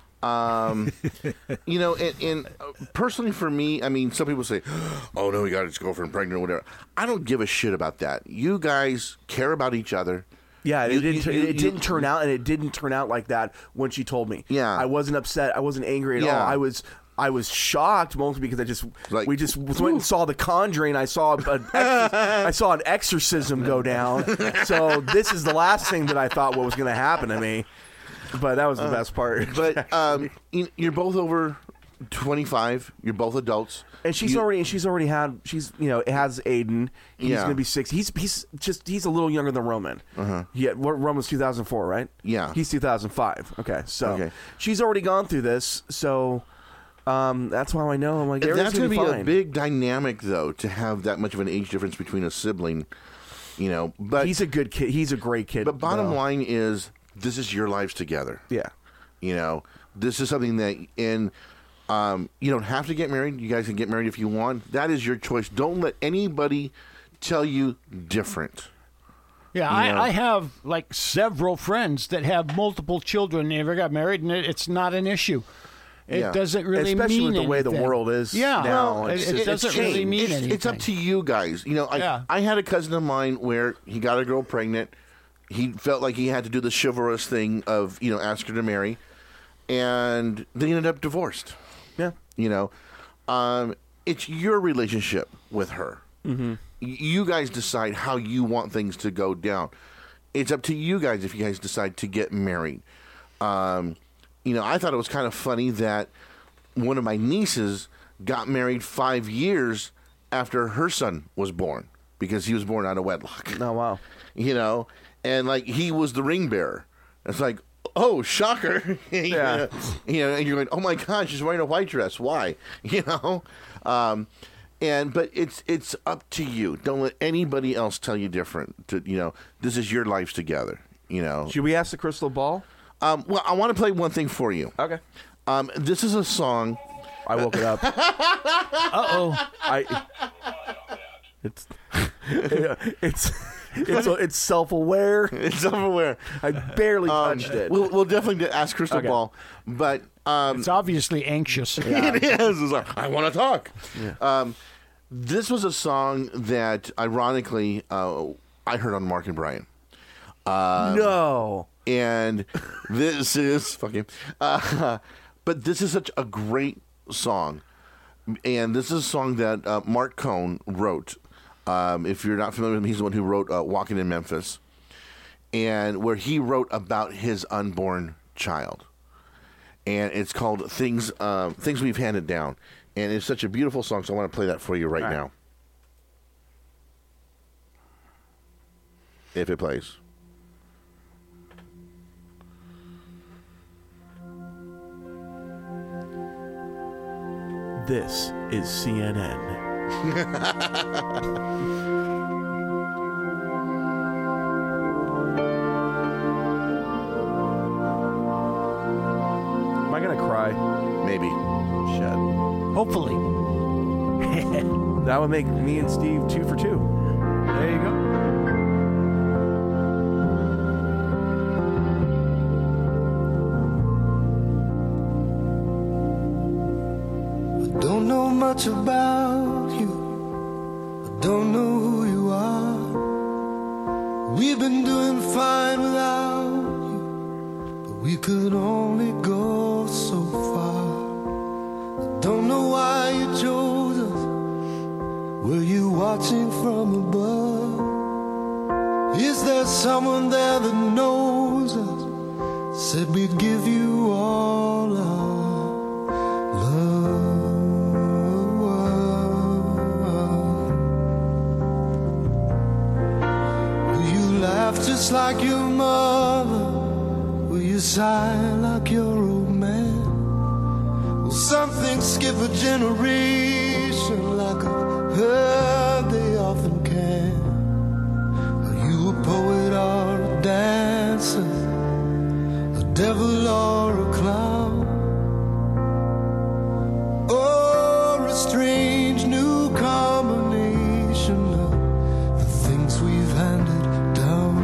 you know, and personally for me, I mean, some people say, oh no, he got his girlfriend pregnant or whatever. I don't give a shit about that. You guys care about each other. Yeah, it didn't turn out, and it didn't turn out like that when she told me. Yeah. I wasn't upset. I wasn't angry at Yeah. all. I was shocked mostly because we just went and saw The Conjuring. I saw an exorcism go down. So this is the last thing that I thought what was going to happen to me. But that was the best part. But you're both over 25. You're both adults, and she's already has Aiden. He's Yeah. going to be 6. He's a little younger than Roman. Yeah, Roman's 2004, right? Yeah. He's 2005. Okay, so she's already gone through this. So that's why I know. I'm like, That's going to be fine. a big dynamic, though, to have that much of an age difference between a sibling. You know, but he's a good kid. He's a great kid. But bottom line is, this is your lives together. Yeah. You know, this is something that you don't have to get married. You guys can get married if you want. That is your choice. Don't let anybody tell you different. Yeah, I have like several friends that have multiple children. They never got married, and it's not an issue. It doesn't really Especially mean with the way the anything. world is Yeah, now. it doesn't really mean anything. It's up to you guys. You know, I had a cousin of mine where he got a girl pregnant. He felt like he had to do the chivalrous thing of, you know, ask her to marry, and they ended up divorced. Yeah. You know, it's your relationship with her. Mm-hmm. You guys decide how you want things to go down. It's up to you guys if you guys decide to get married. You know, I thought it was kind of funny that one of my nieces got married 5 years after her son was born because he was born out of wedlock. Oh, wow. You know, and like he was the ring bearer. It's like, oh, shocker. Yeah. You know, and you're going, oh my God, she's wearing a white dress. Why? You know? But it's up to you. Don't let anybody else tell you different. You know, this is your lives together. You know. Should we ask the crystal ball? Well, I want to play one thing for you. Okay. This is a song. I woke it up. Uh-oh. It's self-aware. It's self-aware. I barely touched it. We'll definitely ask Crystal Ball, but it's obviously anxious. It is. It's like, I want to talk. Yeah. This was a song that, ironically, I heard on Mark and Brian. No. And this is fucking. But this is such a great song, and this is a song that Mark Cohn wrote. If you're not familiar with him, he's the one who wrote "Walking in Memphis," and where he wrote about his unborn child. And it's called "Things We've Handed Down," and it's such a beautiful song. So I want to play that for you right now, if it plays. This is CNN. Am I gonna cry? Maybe. Shit. Hopefully. That would make me and Steve 2 for 2. There you go. Don't know much about you. I don't know who you are. We've been doing fine without you, but we could only go so far. I don't know why you chose us. Were you watching from above? Is there someone there that knows us? Said we'd give you all our love. Laugh just like your mother? Will you sigh like your old man? Will something skip a generation like I've heard they often can? Are you a poet or a dancer? A devil or a clown? Or a strange new combination of the things we've handed down?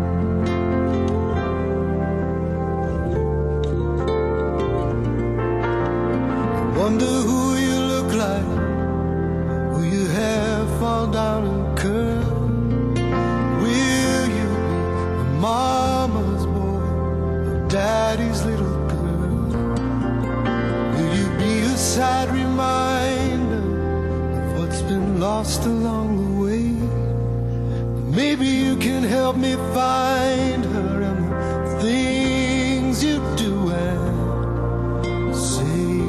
Wonder who you look like. Will your hair fall down and curl? Will you be a mama's boy or daddy's little girl? Will you be a sad reminder of what's been lost along the way? Maybe you can help me find her and the things you do and say.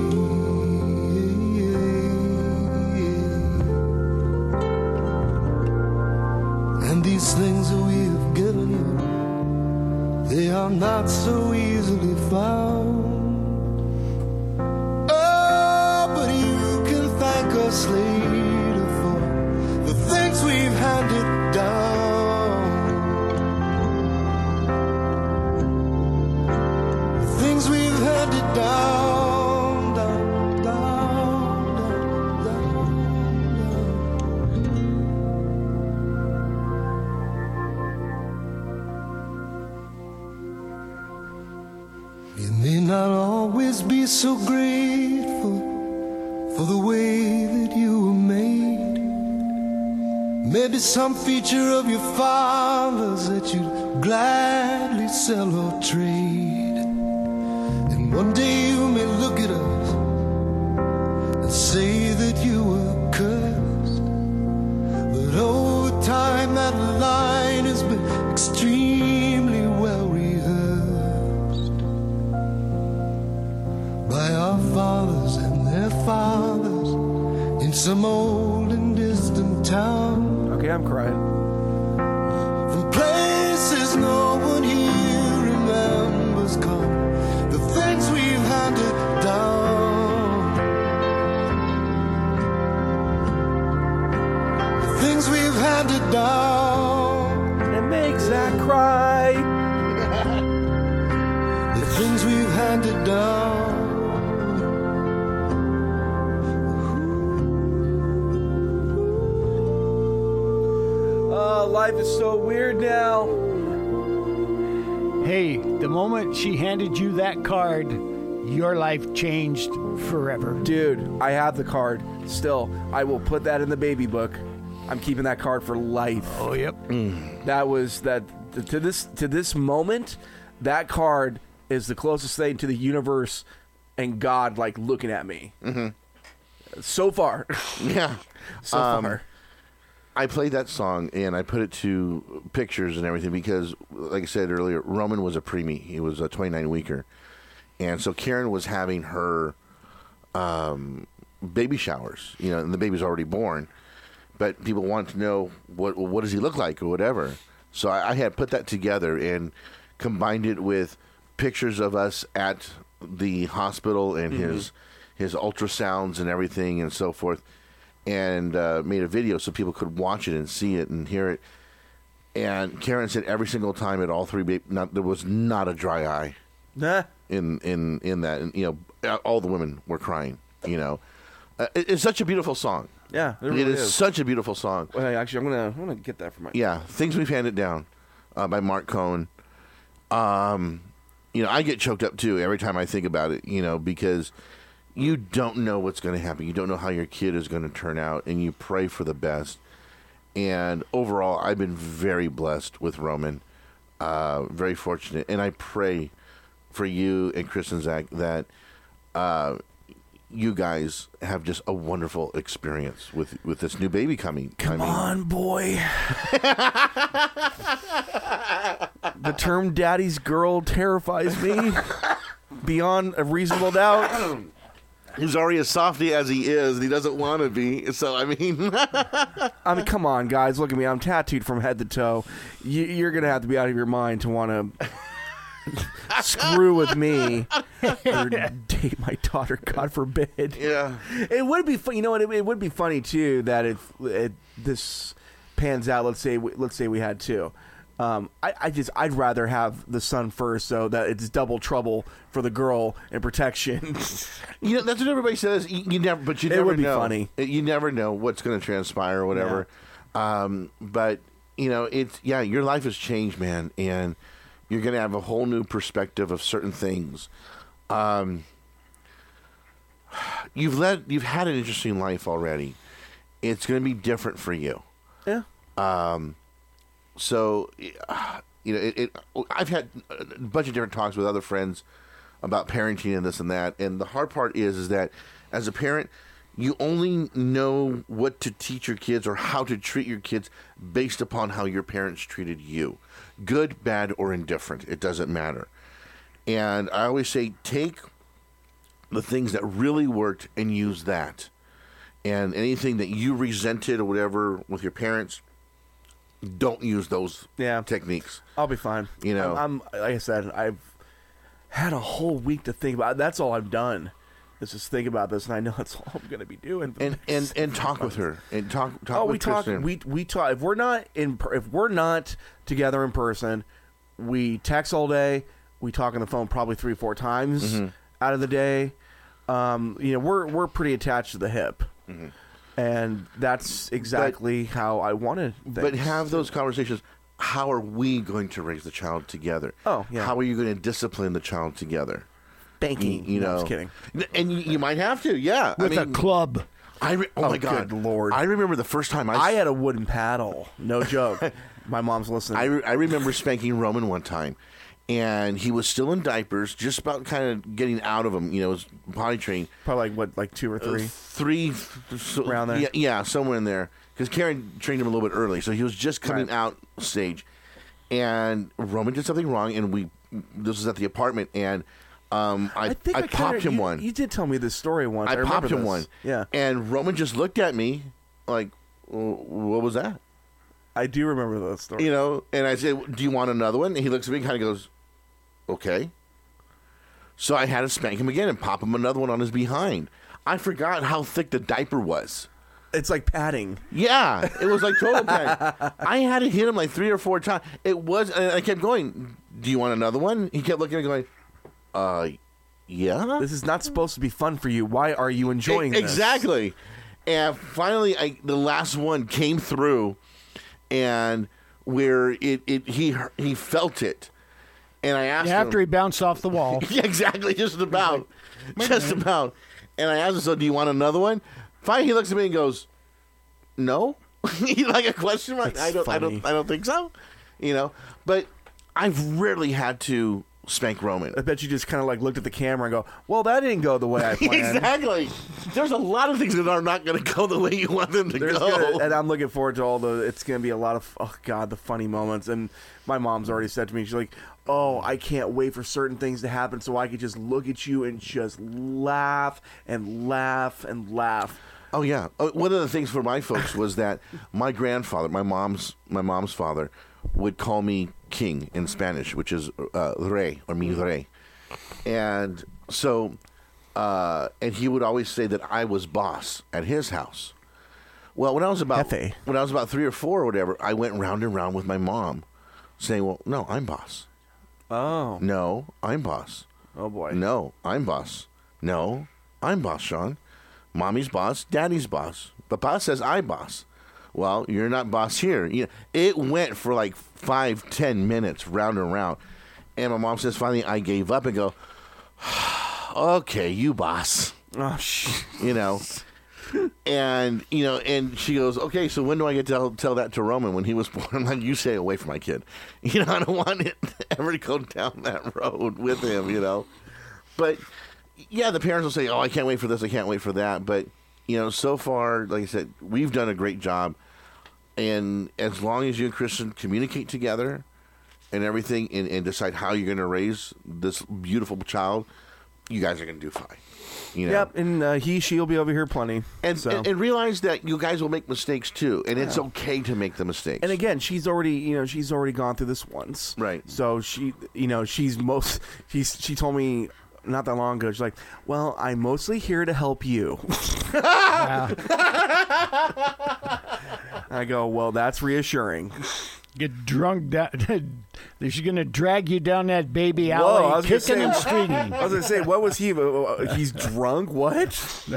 And these things that we have given you, they are not so easily found. Oh, but you can thank us later for the things we've handed down. The things we've handed down, down, down, down, down. You may not always be so grateful for the way that you were made. Maybe some feature of your father's that you'd gladly sell or trade. And one day you may look at us and say that you were cursed. But over time that line has been extremely well rehearsed by our fathers and their fathers in some old and distant town. Okay, I'm crying. From places no one here remembers come the things we've handed down. The things we've handed down. It makes Zach cry. The things we've handed down. Life is so weird now. Hey, the moment she handed you that card, your life changed forever. Dude, I have the card. Still, I will put that in the baby book. I'm keeping that card for life. Oh, yep. That was that to this moment, that card is the closest thing to the universe and God like looking at me. Mm-hmm. So far. Yeah. So far. I played that song and I put it to pictures and everything because, like I said earlier, Roman was a preemie. He was a 29-weeker. And so Karen was having her baby showers, and the baby's already born. But people wanted to know, what does he look like or whatever. So I had put that together and combined it with pictures of us at the hospital and his ultrasounds and everything and so forth. and made a video so people could watch it and see it and hear it. And Karen said every single time at all three, there was not a dry eye. Nah. In that, and all the women were crying. It's such a beautiful song. Yeah, it is really is. such a beautiful song. Well, actually, I'm gonna get that for my. Yeah, Things We've Handed Down by Mark Cohn. I get choked up too every time I think about it. Because you don't know what's going to happen. You don't know how your kid is going to turn out, and you pray for the best. And overall, I've been very blessed with Roman, very fortunate, and I pray for you and Chris and Zach that you guys have just a wonderful experience with this new baby coming. Come on, boy. The term "daddy's girl" terrifies me beyond a reasonable doubt. He's already as softy as he is, and he doesn't want to be. So, I mean, come on, guys. Look at me. I'm tattooed from head to toe. You're going to have to be out of your mind to want to screw with me or date my daughter, God forbid. Yeah. It would be fun. You know what? It would be funny, too, that if this pans out, let's say we had two. I'd rather have the son first, so that it's double trouble for the girl and protection. That's what everybody says. You never know. It would be funny. You never know what's going to transpire or whatever. Yeah. But your life has changed, man, and you're going to have a whole new perspective of certain things. You've had an interesting life already. It's going to be different for you. Yeah. So, I've had a bunch of different talks with other friends about parenting and this and that. And the hard part is that as a parent, you only know what to teach your kids or how to treat your kids based upon how your parents treated you. Good, bad, or indifferent. It doesn't matter. And I always say, take the things that really worked and use that. And anything that you resented or whatever with your parents, don't use those techniques. I'll be fine. I'm like I said, I've had a whole week to think about it. That's all I've done is just think about this, and I know that's all I'm going to be doing. And talk with her and talk. We talk. We talk. If we're not together in person, we text all day. We talk on the phone probably 3 or 4 times out of the day. We're pretty attached to the hip. Mm-hmm. And that's exactly how I wanted things. But have those conversations. How are we going to raise the child together? Oh, yeah. How are you going to discipline the child together? Banking. No, I was kidding. And you might have to, yeah. With a club. Oh, my God. Good Lord. I remember the first time I had a wooden paddle. No joke. My mom's listening. I remember spanking Roman one time. And he was still in diapers, just about kind of getting out of them. Was potty trained. Probably like 2 or 3? 3. Around there? Yeah, somewhere in there. Because Karen trained him a little bit early. So he was just coming out stage. And Roman did something wrong. And this was at the apartment. And I popped him one. You did tell me this story once. I popped him one. Yeah. And Roman just looked at me like, what was that? I do remember that story. And I said, do you want another one? And he looks at me and kind of goes, okay. So I had to spank him again and pop him another one on his behind. I forgot how thick the diaper was. It's like padding. Yeah, it was like total padding. I had to hit him like 3 or 4 times. It was, and I kept going, do you want another one? He kept looking at me going, yeah? This is not supposed to be fun for you. Why are you enjoying this? Exactly. And finally, the last one came through, and where he felt it. And I asked him. After he bounced off the wall. Yeah, exactly, just about. Just about. And I asked him, so do you want another one? Finally, he looks at me and goes, no? Like a question mark? I don't think so. But I've rarely had to spank Roman. I bet you just kind of like looked at the camera and go, well, that didn't go the way I planned. Exactly. There's a lot of things that are not going to go the way you want them to go. And I'm looking forward to it's going to be a lot of, oh, God, the funny moments. And my mom's already said to me, she's like, oh, I can't wait for certain things to happen so I could just look at you and just laugh and laugh and laugh. Oh, yeah. One of the things for my folks was that my grandfather, my mom's father, would call me king in Spanish, which is rey, or mi rey. And so, and he would always say that I was boss at his house. Well, when I was about 3 or 4 or whatever, I went round and round with my mom, saying, "Well, no, I'm boss. Oh. No, I'm boss. Oh boy. No, I'm boss. No, I'm boss, Sean. Mommy's boss, Daddy's boss. Papa says I'm boss. Well, you're not boss here." It went for like 5-10 minutes, round and round. And my mom says, finally, I gave up and go, "Okay, you boss." Oh, And, and she goes, "Okay, so when do I get to tell that to Roman when he was born?" I'm like, "You stay away from my kid. I don't want it ever to go down that road with him, But, yeah, the parents will say, "Oh, I can't wait for this, I can't wait for that." But, so far, like I said, we've done a great job. And as long as you and Kristen communicate together and everything and decide how you're going to raise this beautiful child, you guys are going to do fine. Yep, and she'll be over here plenty. And realize that you guys will make mistakes too, and it's okay to make the mistakes. And again, she's already gone through this once, right? So she told me not that long ago. She's like, "Well, I'm mostly here to help you." I go, "Well, that's reassuring." Get drunk down. She's going to drag you down that baby alley, kicking and screaming. I was going to say, what was he? He's drunk? What?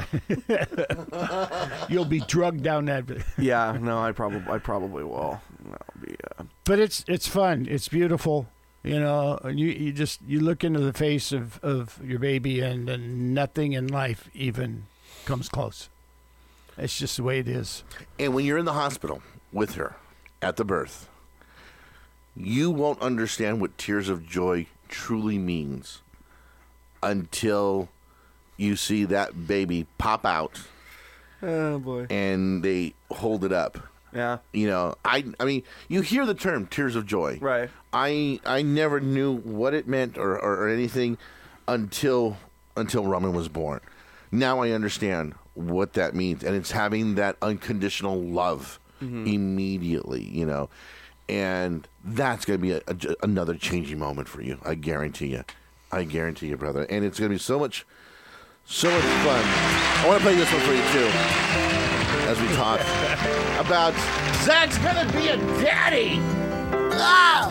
You'll be drugged down that. Yeah, no, I probably will. But it's fun. It's beautiful. You look into the face of your baby, and nothing in life even comes close. It's just the way it is. And when you're in the hospital with her at the birth, you won't understand what tears of joy truly means until you see that baby pop out. Oh, boy. And they hold it up. Yeah. I mean, you hear the term tears of joy. Right. I never knew what it meant or anything until Roman was born. Now I understand what that means. And it's having that unconditional love immediately, And that's going to be another changing moment for you. I guarantee you. Brother. And it's going to be so much fun. I want to play this one for you, too, as we talk about Zach's going to be a daddy. Oh!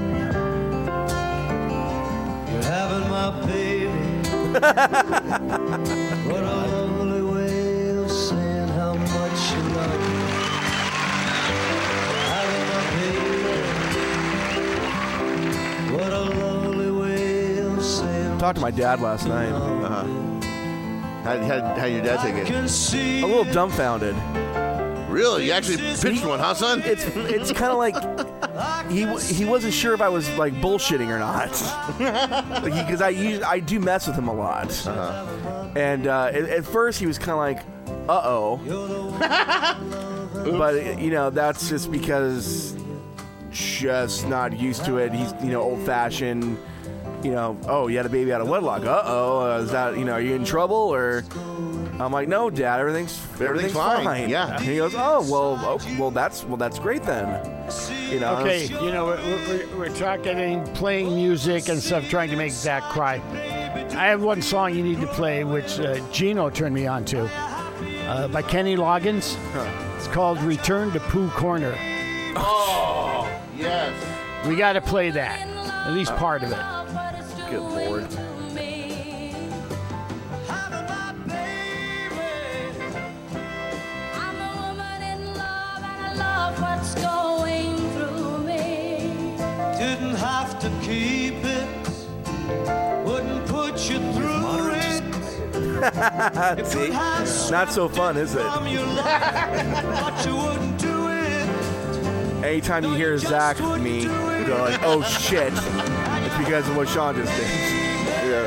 You're having my baby. What a lovely way of saying how much you love me. What a lovely way of saying. Talked to my dad last night. How your dad take it? A little dumbfounded. Really? You actually pitched one, huh, son? It's kind of like he wasn't sure if I was like bullshitting or not, because I do mess with him a lot. And at first he was kind of like, "Uh-oh," but that's just because just not used to it. He's old fashioned. Oh, you had a baby out of wedlock. Uh-oh, is that are you in trouble or? I'm like, "No, Dad, everything's fine." Yeah. And he goes, "Oh, well, that's great then." Okay, we're talking and playing music and stuff, trying to make Zach cry. I have one song you need to play, which Gino turned me on to, by Kenny Loggins. It's called "Return to Pooh Corner." Oh, yes. We got to play that, at least part of it. Good Lord. What's going through me? Didn't have to keep it. Wouldn't put you through it. See? Not so fun, is it? But you wouldn't do it. Anytime you hear Zach with me, you go like, "Oh shit!" It's because of what Sean just did. Yeah.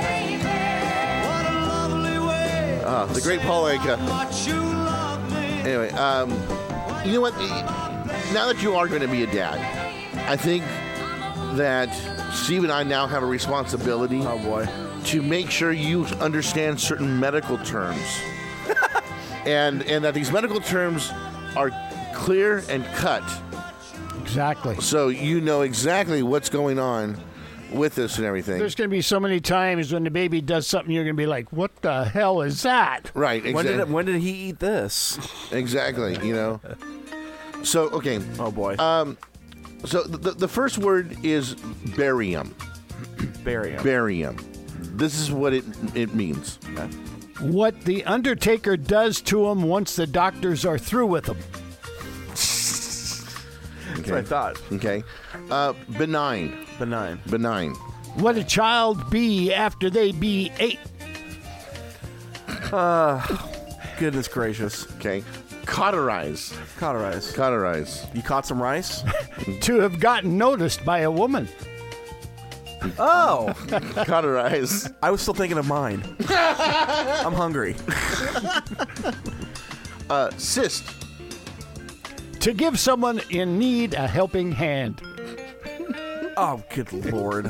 The great Paul Anka. Anyway, you know what? Now that you are going to be a dad, I think that Steve and I now have a responsibility. Oh boy. To make sure you understand certain medical terms, and that these medical terms are clear and cut. Exactly. So you know exactly what's going on with this and everything. There's going to be so many times when the baby does something, you're going to be like, "What the hell is that?" Right. Exactly. When did he eat this? Exactly. So okay. Oh boy. So the first word is barium. Barium. Barium. This is what it means. Okay. What the Undertaker does to him once the doctors are through with him. That's what I thought. Okay. Benign. Benign. What a child be after they be 8. Goodness gracious. Okay. Cauterize. You caught some rice? To have gotten noticed by a woman. Oh. Cauterize. I was still thinking of mine. I'm hungry. Cyst. To give someone in need a helping hand. Oh, good Lord.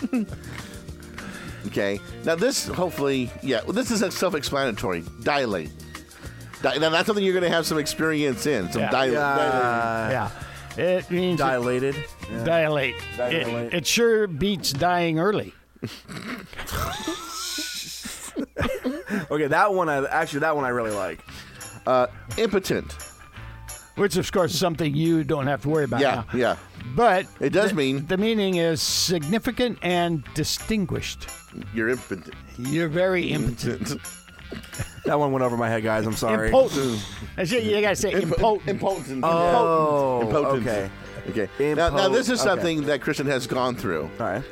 Okay. Now this, hopefully, this is self-explanatory. Dilate. Now that's something you're going to have some experience in. Some dilate. Yeah. It means dilated. Dilate. It sure beats dying early. Okay, that one I really like. Impotent. Which, of course, is something you don't have to worry about now. Yeah. But it does mean the meaning is significant and distinguished. You're impotent. You're very impotent. That one went over my head, guys. I'm sorry. Impotent. You gotta say impotent. Impotent. Oh, impotent. Okay. Now this is something that Kristen has gone through. All right.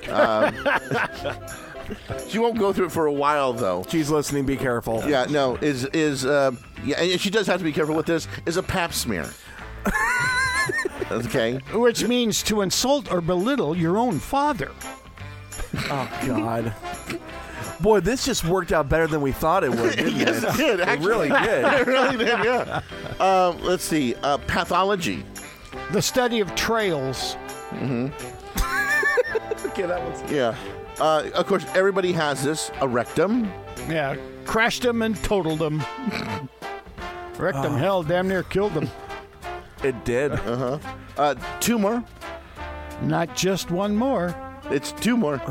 She won't go through it for a while, though. She's listening. Be careful. Yeah. No. And she does have to be careful with this. Is a pap smear. Okay. Which means to insult or belittle your own father. Oh God. Boy, this just worked out better than we thought it would, didn't Yes, it did. It really did. It really did, yeah. Let's see. Pathology. The study of trails. Mm-hmm. Okay, that one's... Yeah. Of course, everybody has this. A rectum. Yeah. Crashed them and totaled them. Wrecked them. Hell, damn near killed them. It did. Tumor. Not just one more. It's two more.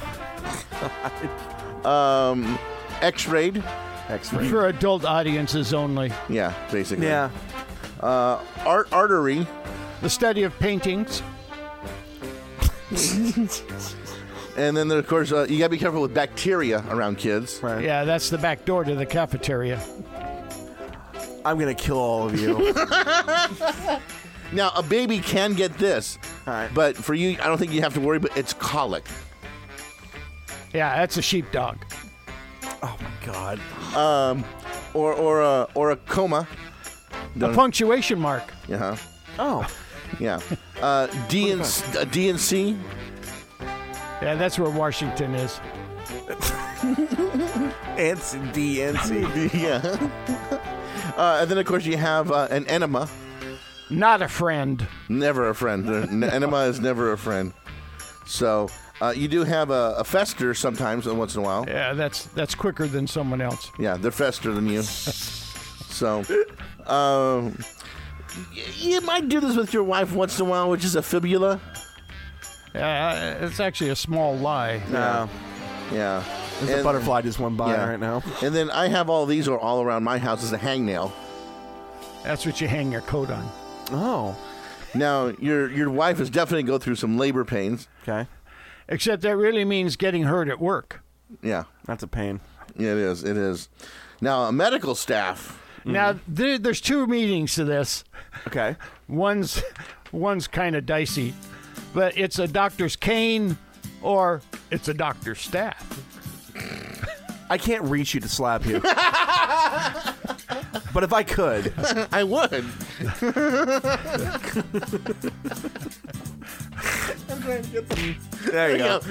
X-rayed. For adult audiences only. Yeah, basically. Yeah. Artery. The study of paintings. And then, of course, you got to be careful with bacteria around kids. Right. Yeah, that's the back door to the cafeteria. I'm going to kill all of you. Now, a baby can get this. All right. But for you, I don't think you have to worry, but it's colic. Yeah, that's a sheepdog. Oh, my God. Or a coma. A punctuation mark. Yeah. Oh. Yeah. DNC. Yeah, that's where Washington is. DNC. Yeah. And then, of course, you have an enema. Not a friend. Never a friend. Enema is never a friend. So you do have a fester sometimes, once in a while. Yeah, that's quicker than someone else. Yeah, they're faster than you. So you might do this with your wife once in a while, which is a fibula. Yeah, it's actually a small lie. No. Yeah. There's a butterfly just went by right now. And then I have all these are all around my house as a hangnail. That's what you hang your coat on. Oh. Now, your wife is definitely go through some labor pains. Okay. Except that really means getting hurt at work. Yeah. That's a pain. Yeah, it is. It is. Now, a medical staff. Now, there's two meanings to this. Okay. One's kind of dicey, but it's a doctor's cane or it's a doctor's staff. I can't reach you to slap you. But if I could, I would. There you go.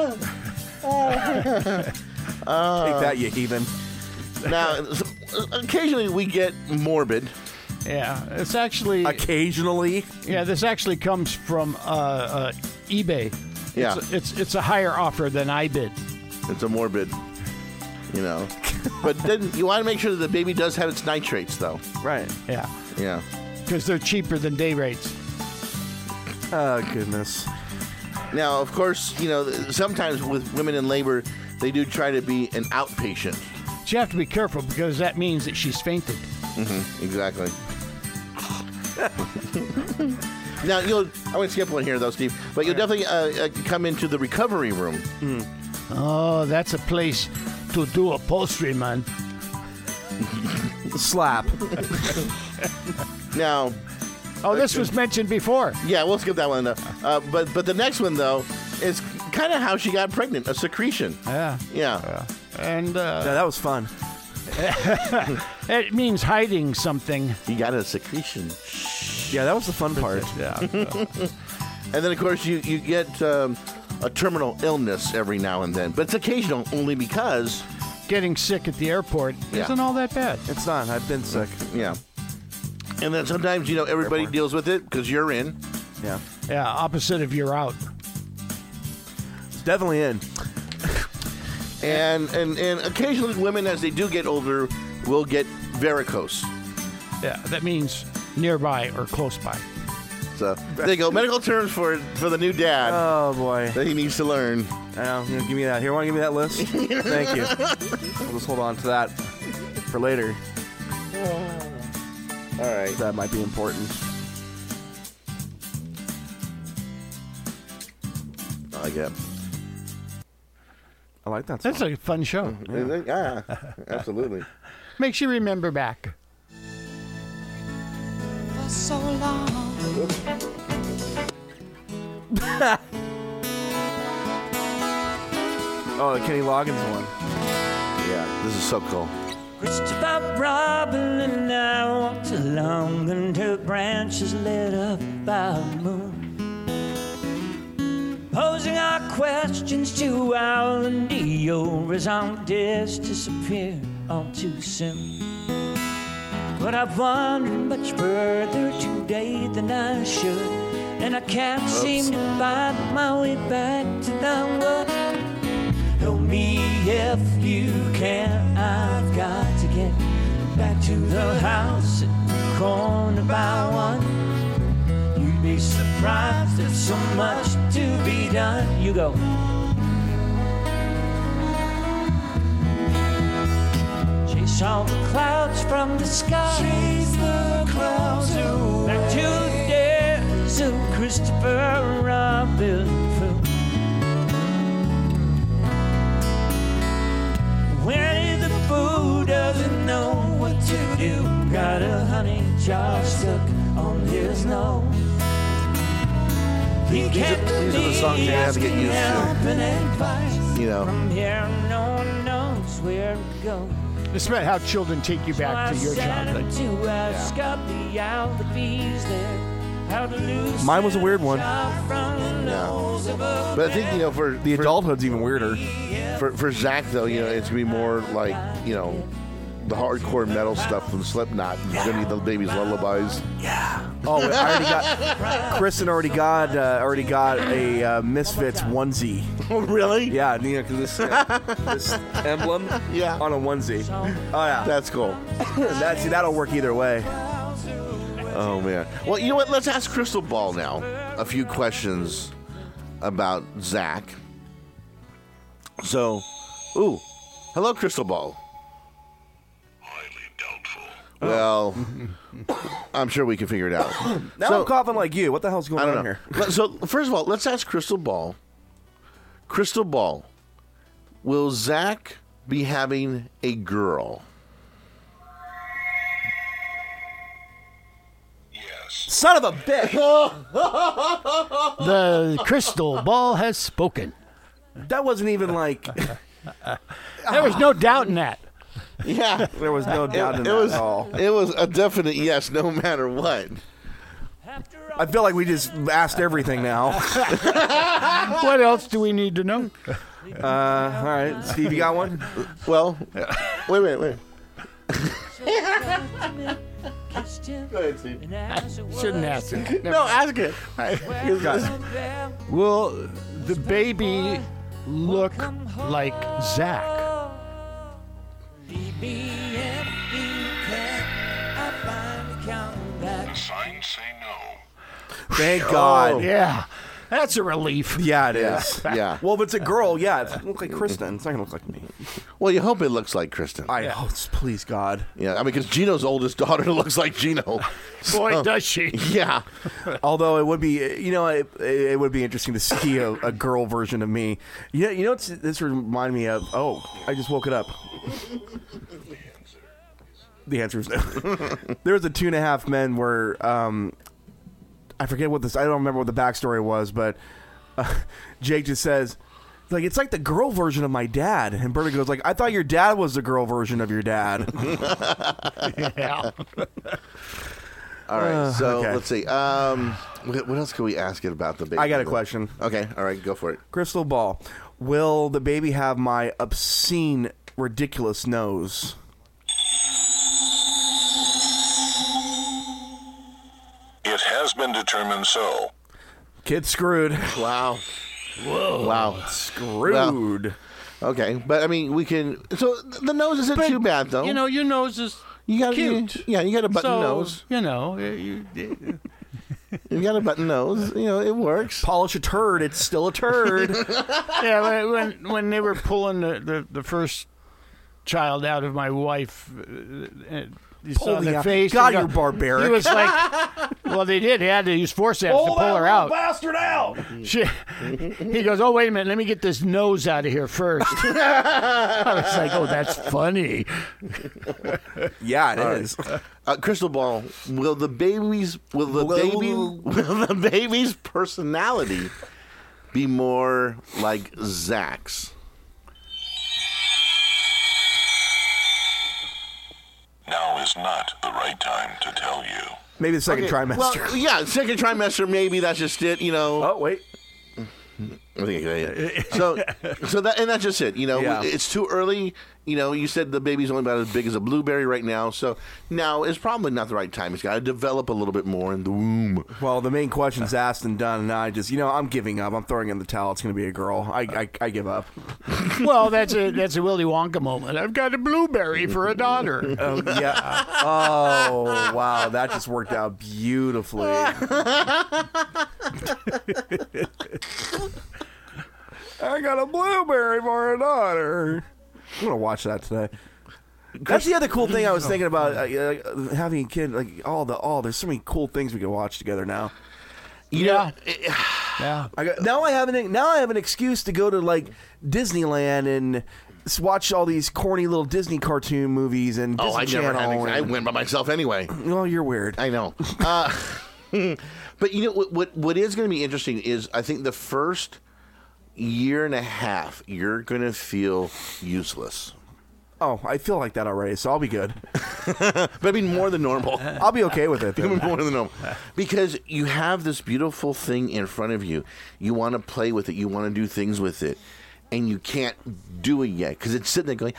Take that, you heathen. Now, occasionally we get morbid. Yeah, it's actually... Occasionally? Yeah, this actually comes from eBay. Yeah. It's a higher offer than I bid. It's a morbid, But then you want to make sure that the baby does have its nitrates, though. Right. Yeah. Yeah. Because they're cheaper than day rates. Oh, goodness. Now, of course, sometimes with women in labor, they do try to be an outpatient. So you have to be careful because that means that she's fainted. Mm-hmm, exactly. Now, I want to skip one here, though, Steve, but you'll definitely come into the recovery room. Mm. Oh, that's a place to do upholstery, man. Slap. Now... Oh, this was mentioned before. Yeah, we'll skip that one, though. But the next one, though, is kind of how she got pregnant, a secretion. Yeah. And... that was fun. It means hiding something. You got a secretion. Yeah, that was the fun part. Yeah. And then, of course, you get a terminal illness every now and then. But it's occasional only because... Getting sick at the airport isn't all that bad. It's not. I've been sick. Yeah. And then sometimes, everybody deals with it because you're in. Yeah. Yeah, opposite of you're out. It's definitely in. And occasionally women, as they do get older, will get varicose. Yeah, that means nearby or close by. So there you go. Medical terms for the new dad. Oh, boy. That he needs to learn. I know. Give me that. Here, want to give me that list? Thank you. I'll just hold on to that for later. All right. That might be important. I like it. I like that song. That's a fun show. Yeah, absolutely. Makes you remember back. For so long. Oh, the Kenny Loggins one. Yeah, this is so cool. Christopher Robin and I walked along under branches lit up by the moon, posing our questions to Al and Dio as our days disappear all too soon. But I've wandered much further today than I should, and I can't seem to find my way back to the wood. Help me if you can, I've got to get back to the house at the corner by one. You'd be surprised, there's so much to be done. You go. Chase all the clouds from the sky. Chase the clouds away. Back to the days of Christopher Robin. When the fool doesn't know what to do, got a honey jar stuck on his nose. He can't These are the songs you're going to have to get used to. From here, no one knows where to go. It's about how children take you back to your childhood. Mine was a weird one. Yeah. But I think, for the adulthood's even weirder. For Zach, though, it's going to be more like, the hardcore metal stuff from Slipknot. It's going to be the baby's lullabies. Yeah. Oh, Kristen already got a Misfits onesie. Oh, really? Yeah, because this emblem on a onesie. Oh, yeah. That's cool. That'll work either way. Oh, man. Well, you know what? Let's ask Crystal Ball now a few questions about Zach. So, hello, Crystal Ball. Highly doubtful. Well, I'm sure we can figure it out. Now I'm coughing like you. What the hell's going on here? So, first of all, let's ask Crystal Ball. Crystal Ball, will Zach be having a girl? Son of a bitch! The crystal ball has spoken. That wasn't even like... There was no doubt in that. Yeah. There was no doubt in that at all. It was a definite yes, no matter what. I feel like we just asked everything now. What else do we need to know? All right. Steve, you got one? Well, wait. Go ahead, Steve. Shouldn't ask it. No, ask it. Will the baby look like Zach? The signs say no. Thank God. Yeah. That's a relief. Yeah, it is. Yeah. Well, if it's a girl, yeah, it's gonna look like Kristen. It's not gonna look like me. Well, you hope it looks like Kristen. I hope, please God. Yeah, I mean, because Gino's oldest daughter looks like Gino. Boy, does she. Yeah. Although it would be, it would be interesting to see a girl version of me. You know what this reminded me of? Oh, I just woke it up. The answer is no. There was a 2.5 Men where I forget what this. I don't remember what the backstory was, but Jake just says, like, it's like the girl version of my dad, and Berta goes like, I thought your dad was the girl version of your dad. Yeah. All right, so okay. let's see. What else can we ask it about the baby? I got a question. Okay, all right, go for it. Crystal ball. Will the baby have my obscene, ridiculous nose? It has been determined so. Kid screwed. Wow. Whoa. Wow. Screwed. Well, okay, but I mean, we can. So the nose isn't too bad, though. You know, your nose is you got cute. You got a button nose. You know, you got a button nose. You know, it works. Polish a turd, it's still a turd. Yeah, when they were pulling the first child out of my wife, you saw the face. God, you're barbaric. He was like, well, they did. They had to use forceps to pull her out. Bastard out. He goes, oh, wait a minute. Let me get this nose out of here first. I was like, oh, that's funny. Yeah, it is. Crystal ball. Will the baby's personality be more like Zach's? Now is not the right time to tell you. Maybe the second trimester. Well, yeah, second trimester. Maybe that's just it. You know. Oh wait. So that's just it. You know, it's too early. You know, you said the baby's only about as big as a blueberry right now. So now is probably not the right time. It's got to develop a little bit more in the womb. Well, the main question's asked and done, and I just, I'm giving up. I'm throwing in the towel. It's going to be a girl. I give up. Well, that's a Willy Wonka moment. I've got a blueberry for a daughter. Oh, yeah. Oh, wow. That just worked out beautifully. I got a blueberry for a daughter. I'm going to watch that today. That's the other cool thing I was thinking about having a kid. Like there's so many cool things we can watch together now. Yeah. Now I have an excuse to go to like Disneyland and watch all these corny little Disney cartoon movies and Disney Channel. I went by myself anyway. Well, you're weird. I know. But you know what is going to be interesting is I think the first year and a half you're going to feel useless. Oh, I feel like that already, so I'll be good. But I mean more than normal. I'll be okay with it. More than normal. Because you have this beautiful thing in front of you. You want to play with it. You want to do things with it. And you can't do it yet because it's sitting there going,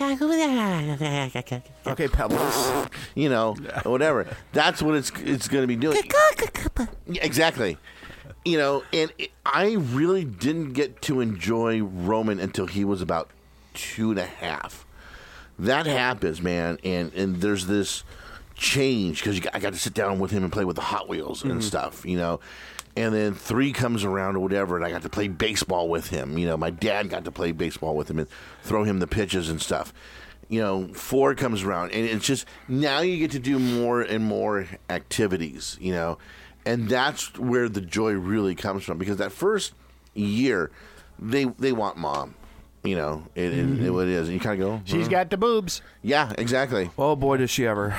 okay, Pebbles, you know, whatever. That's what it's going to be doing. Yeah, exactly. You know, and I really didn't get to enjoy Roman until he was about 2.5. That happens, man, and there's this change because I got to sit down with him and play with the Hot Wheels and stuff, you know. And then 3 comes around or whatever, and I got to play baseball with him. You know, my dad got to play baseball with him and throw him the pitches and stuff. You know, 4 comes around, and it's just now you get to do more and more activities, you know. And that's where the joy really comes from because that first year, they want mom. You know, it is. And you kind of go, she's got the boobs. Yeah, exactly. Oh, boy, does she ever.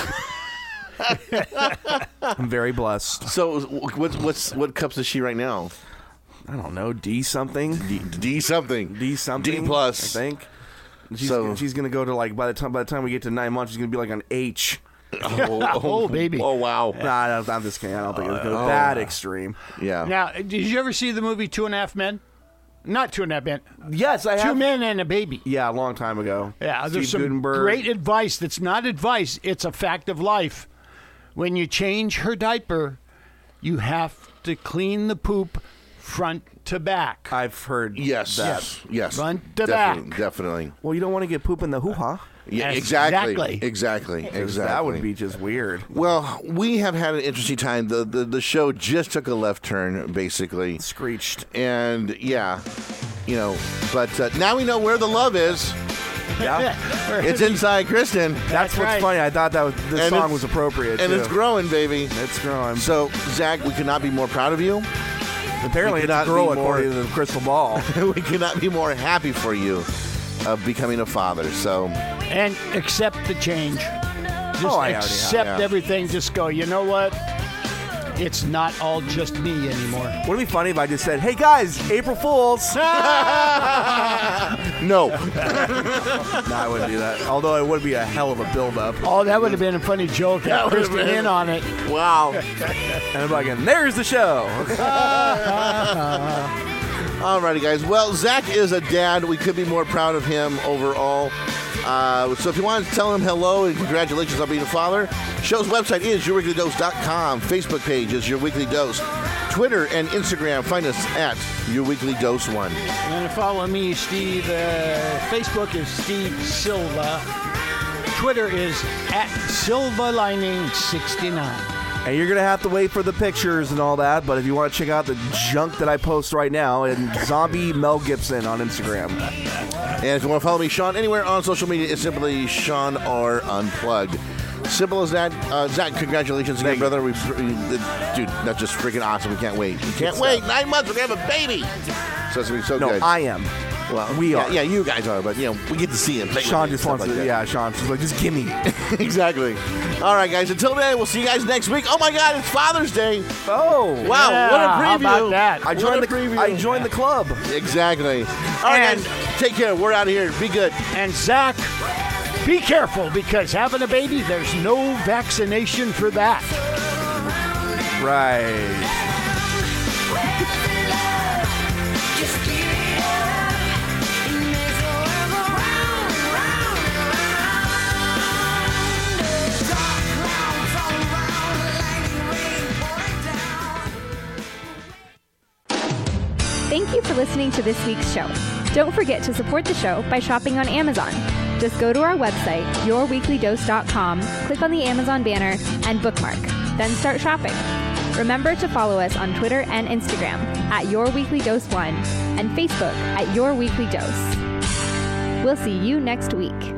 I'm very blessed. So, what cups is she right now? I don't know. D something. D something. D something. D plus. I think. She's gonna go to like by the time we get to 9 months, she's gonna be like an H. Oh, baby. Oh, wow. Nah, I'm just kidding. I don't think it's gonna go that extreme. Yeah. Now, did you ever see the movie 2.5 Men? Not 2.5 Men. Yes, I have. 2 Men and a Baby. Yeah, a long time ago. Yeah, there's Steve some Guttenberg. great advice that's not advice. It's a fact of life. When you change her diaper, you have to clean the poop front to back. I've heard Yes. that. Yes. Front to definitely, back. Definitely. Well, you don't want to get poop in the hoo-ha. Yeah, Yes, exactly. That would be just weird. Well, we have had an interesting time. The show just took a left turn, basically. Screeched. And, yeah, but now we know where the love is. Yeah. It's inside Kristen. That's what's right. funny. I thought this song was appropriate, and too. it's growing, baby. It's growing. So, Zach, we could not be more proud of you. Apparently, it's a girl, according to the crystal ball. We could not be more happy for you of becoming a father. So, And accept the change. Just I already accept have. everything. Just go, you know what? It's not all just me anymore. Would it be funny if I just said, hey, guys, April Fools? no. No, I wouldn't do that. Although it would be a hell of a build-up. Oh, that would have been a funny joke. That would have been in on it. Wow. And I'm like, and there's the show. Alrighty, guys. Well, Zach is a dad. We could be more proud of him overall. So if you want to tell him hello and congratulations on being a father, show's website is yourweeklydose.com. Facebook page is Your Weekly Dose. Twitter and Instagram, find us at Your Weekly Dose 1. And to follow me, Steve. Facebook is Steve Silva. Twitter is at SilvaLining69. And you're going to have to wait for the pictures and all that, but if you want to check out the junk that I post right now, and Zombie Mel Gibson on Instagram. And if you want to follow me, Sean, anywhere on social media, it's simply Sean R. Unplugged. Simple as that. Zach, congratulations again, brother. Dude, that's just freaking awesome. We can't wait. We can't wait. 9 months, we're going to have a baby. So it's going to be so good. No, I am. Well, we are. Yeah, you guys are, but, we get to see him. Sean just wants to, Sean's just like, just gimme. Exactly. All right, guys. Until then, we'll see you guys next week. Oh, my God, it's Father's Day. Oh. Wow, yeah, what a preview. How about that? I joined the club. Exactly. All right, guys, take care. We're out of here. Be good. And Zach, be careful, because having a baby, there's no vaccination for that. Right. Thank you for listening to this week's show. Don't forget to support the show by shopping on Amazon. Just go to our website, yourweeklydose.com, click on the Amazon banner, and bookmark. Then start shopping. Remember to follow us on Twitter and Instagram at YourWeeklyDose1 and Facebook at YourWeeklyDose. We'll see you next week.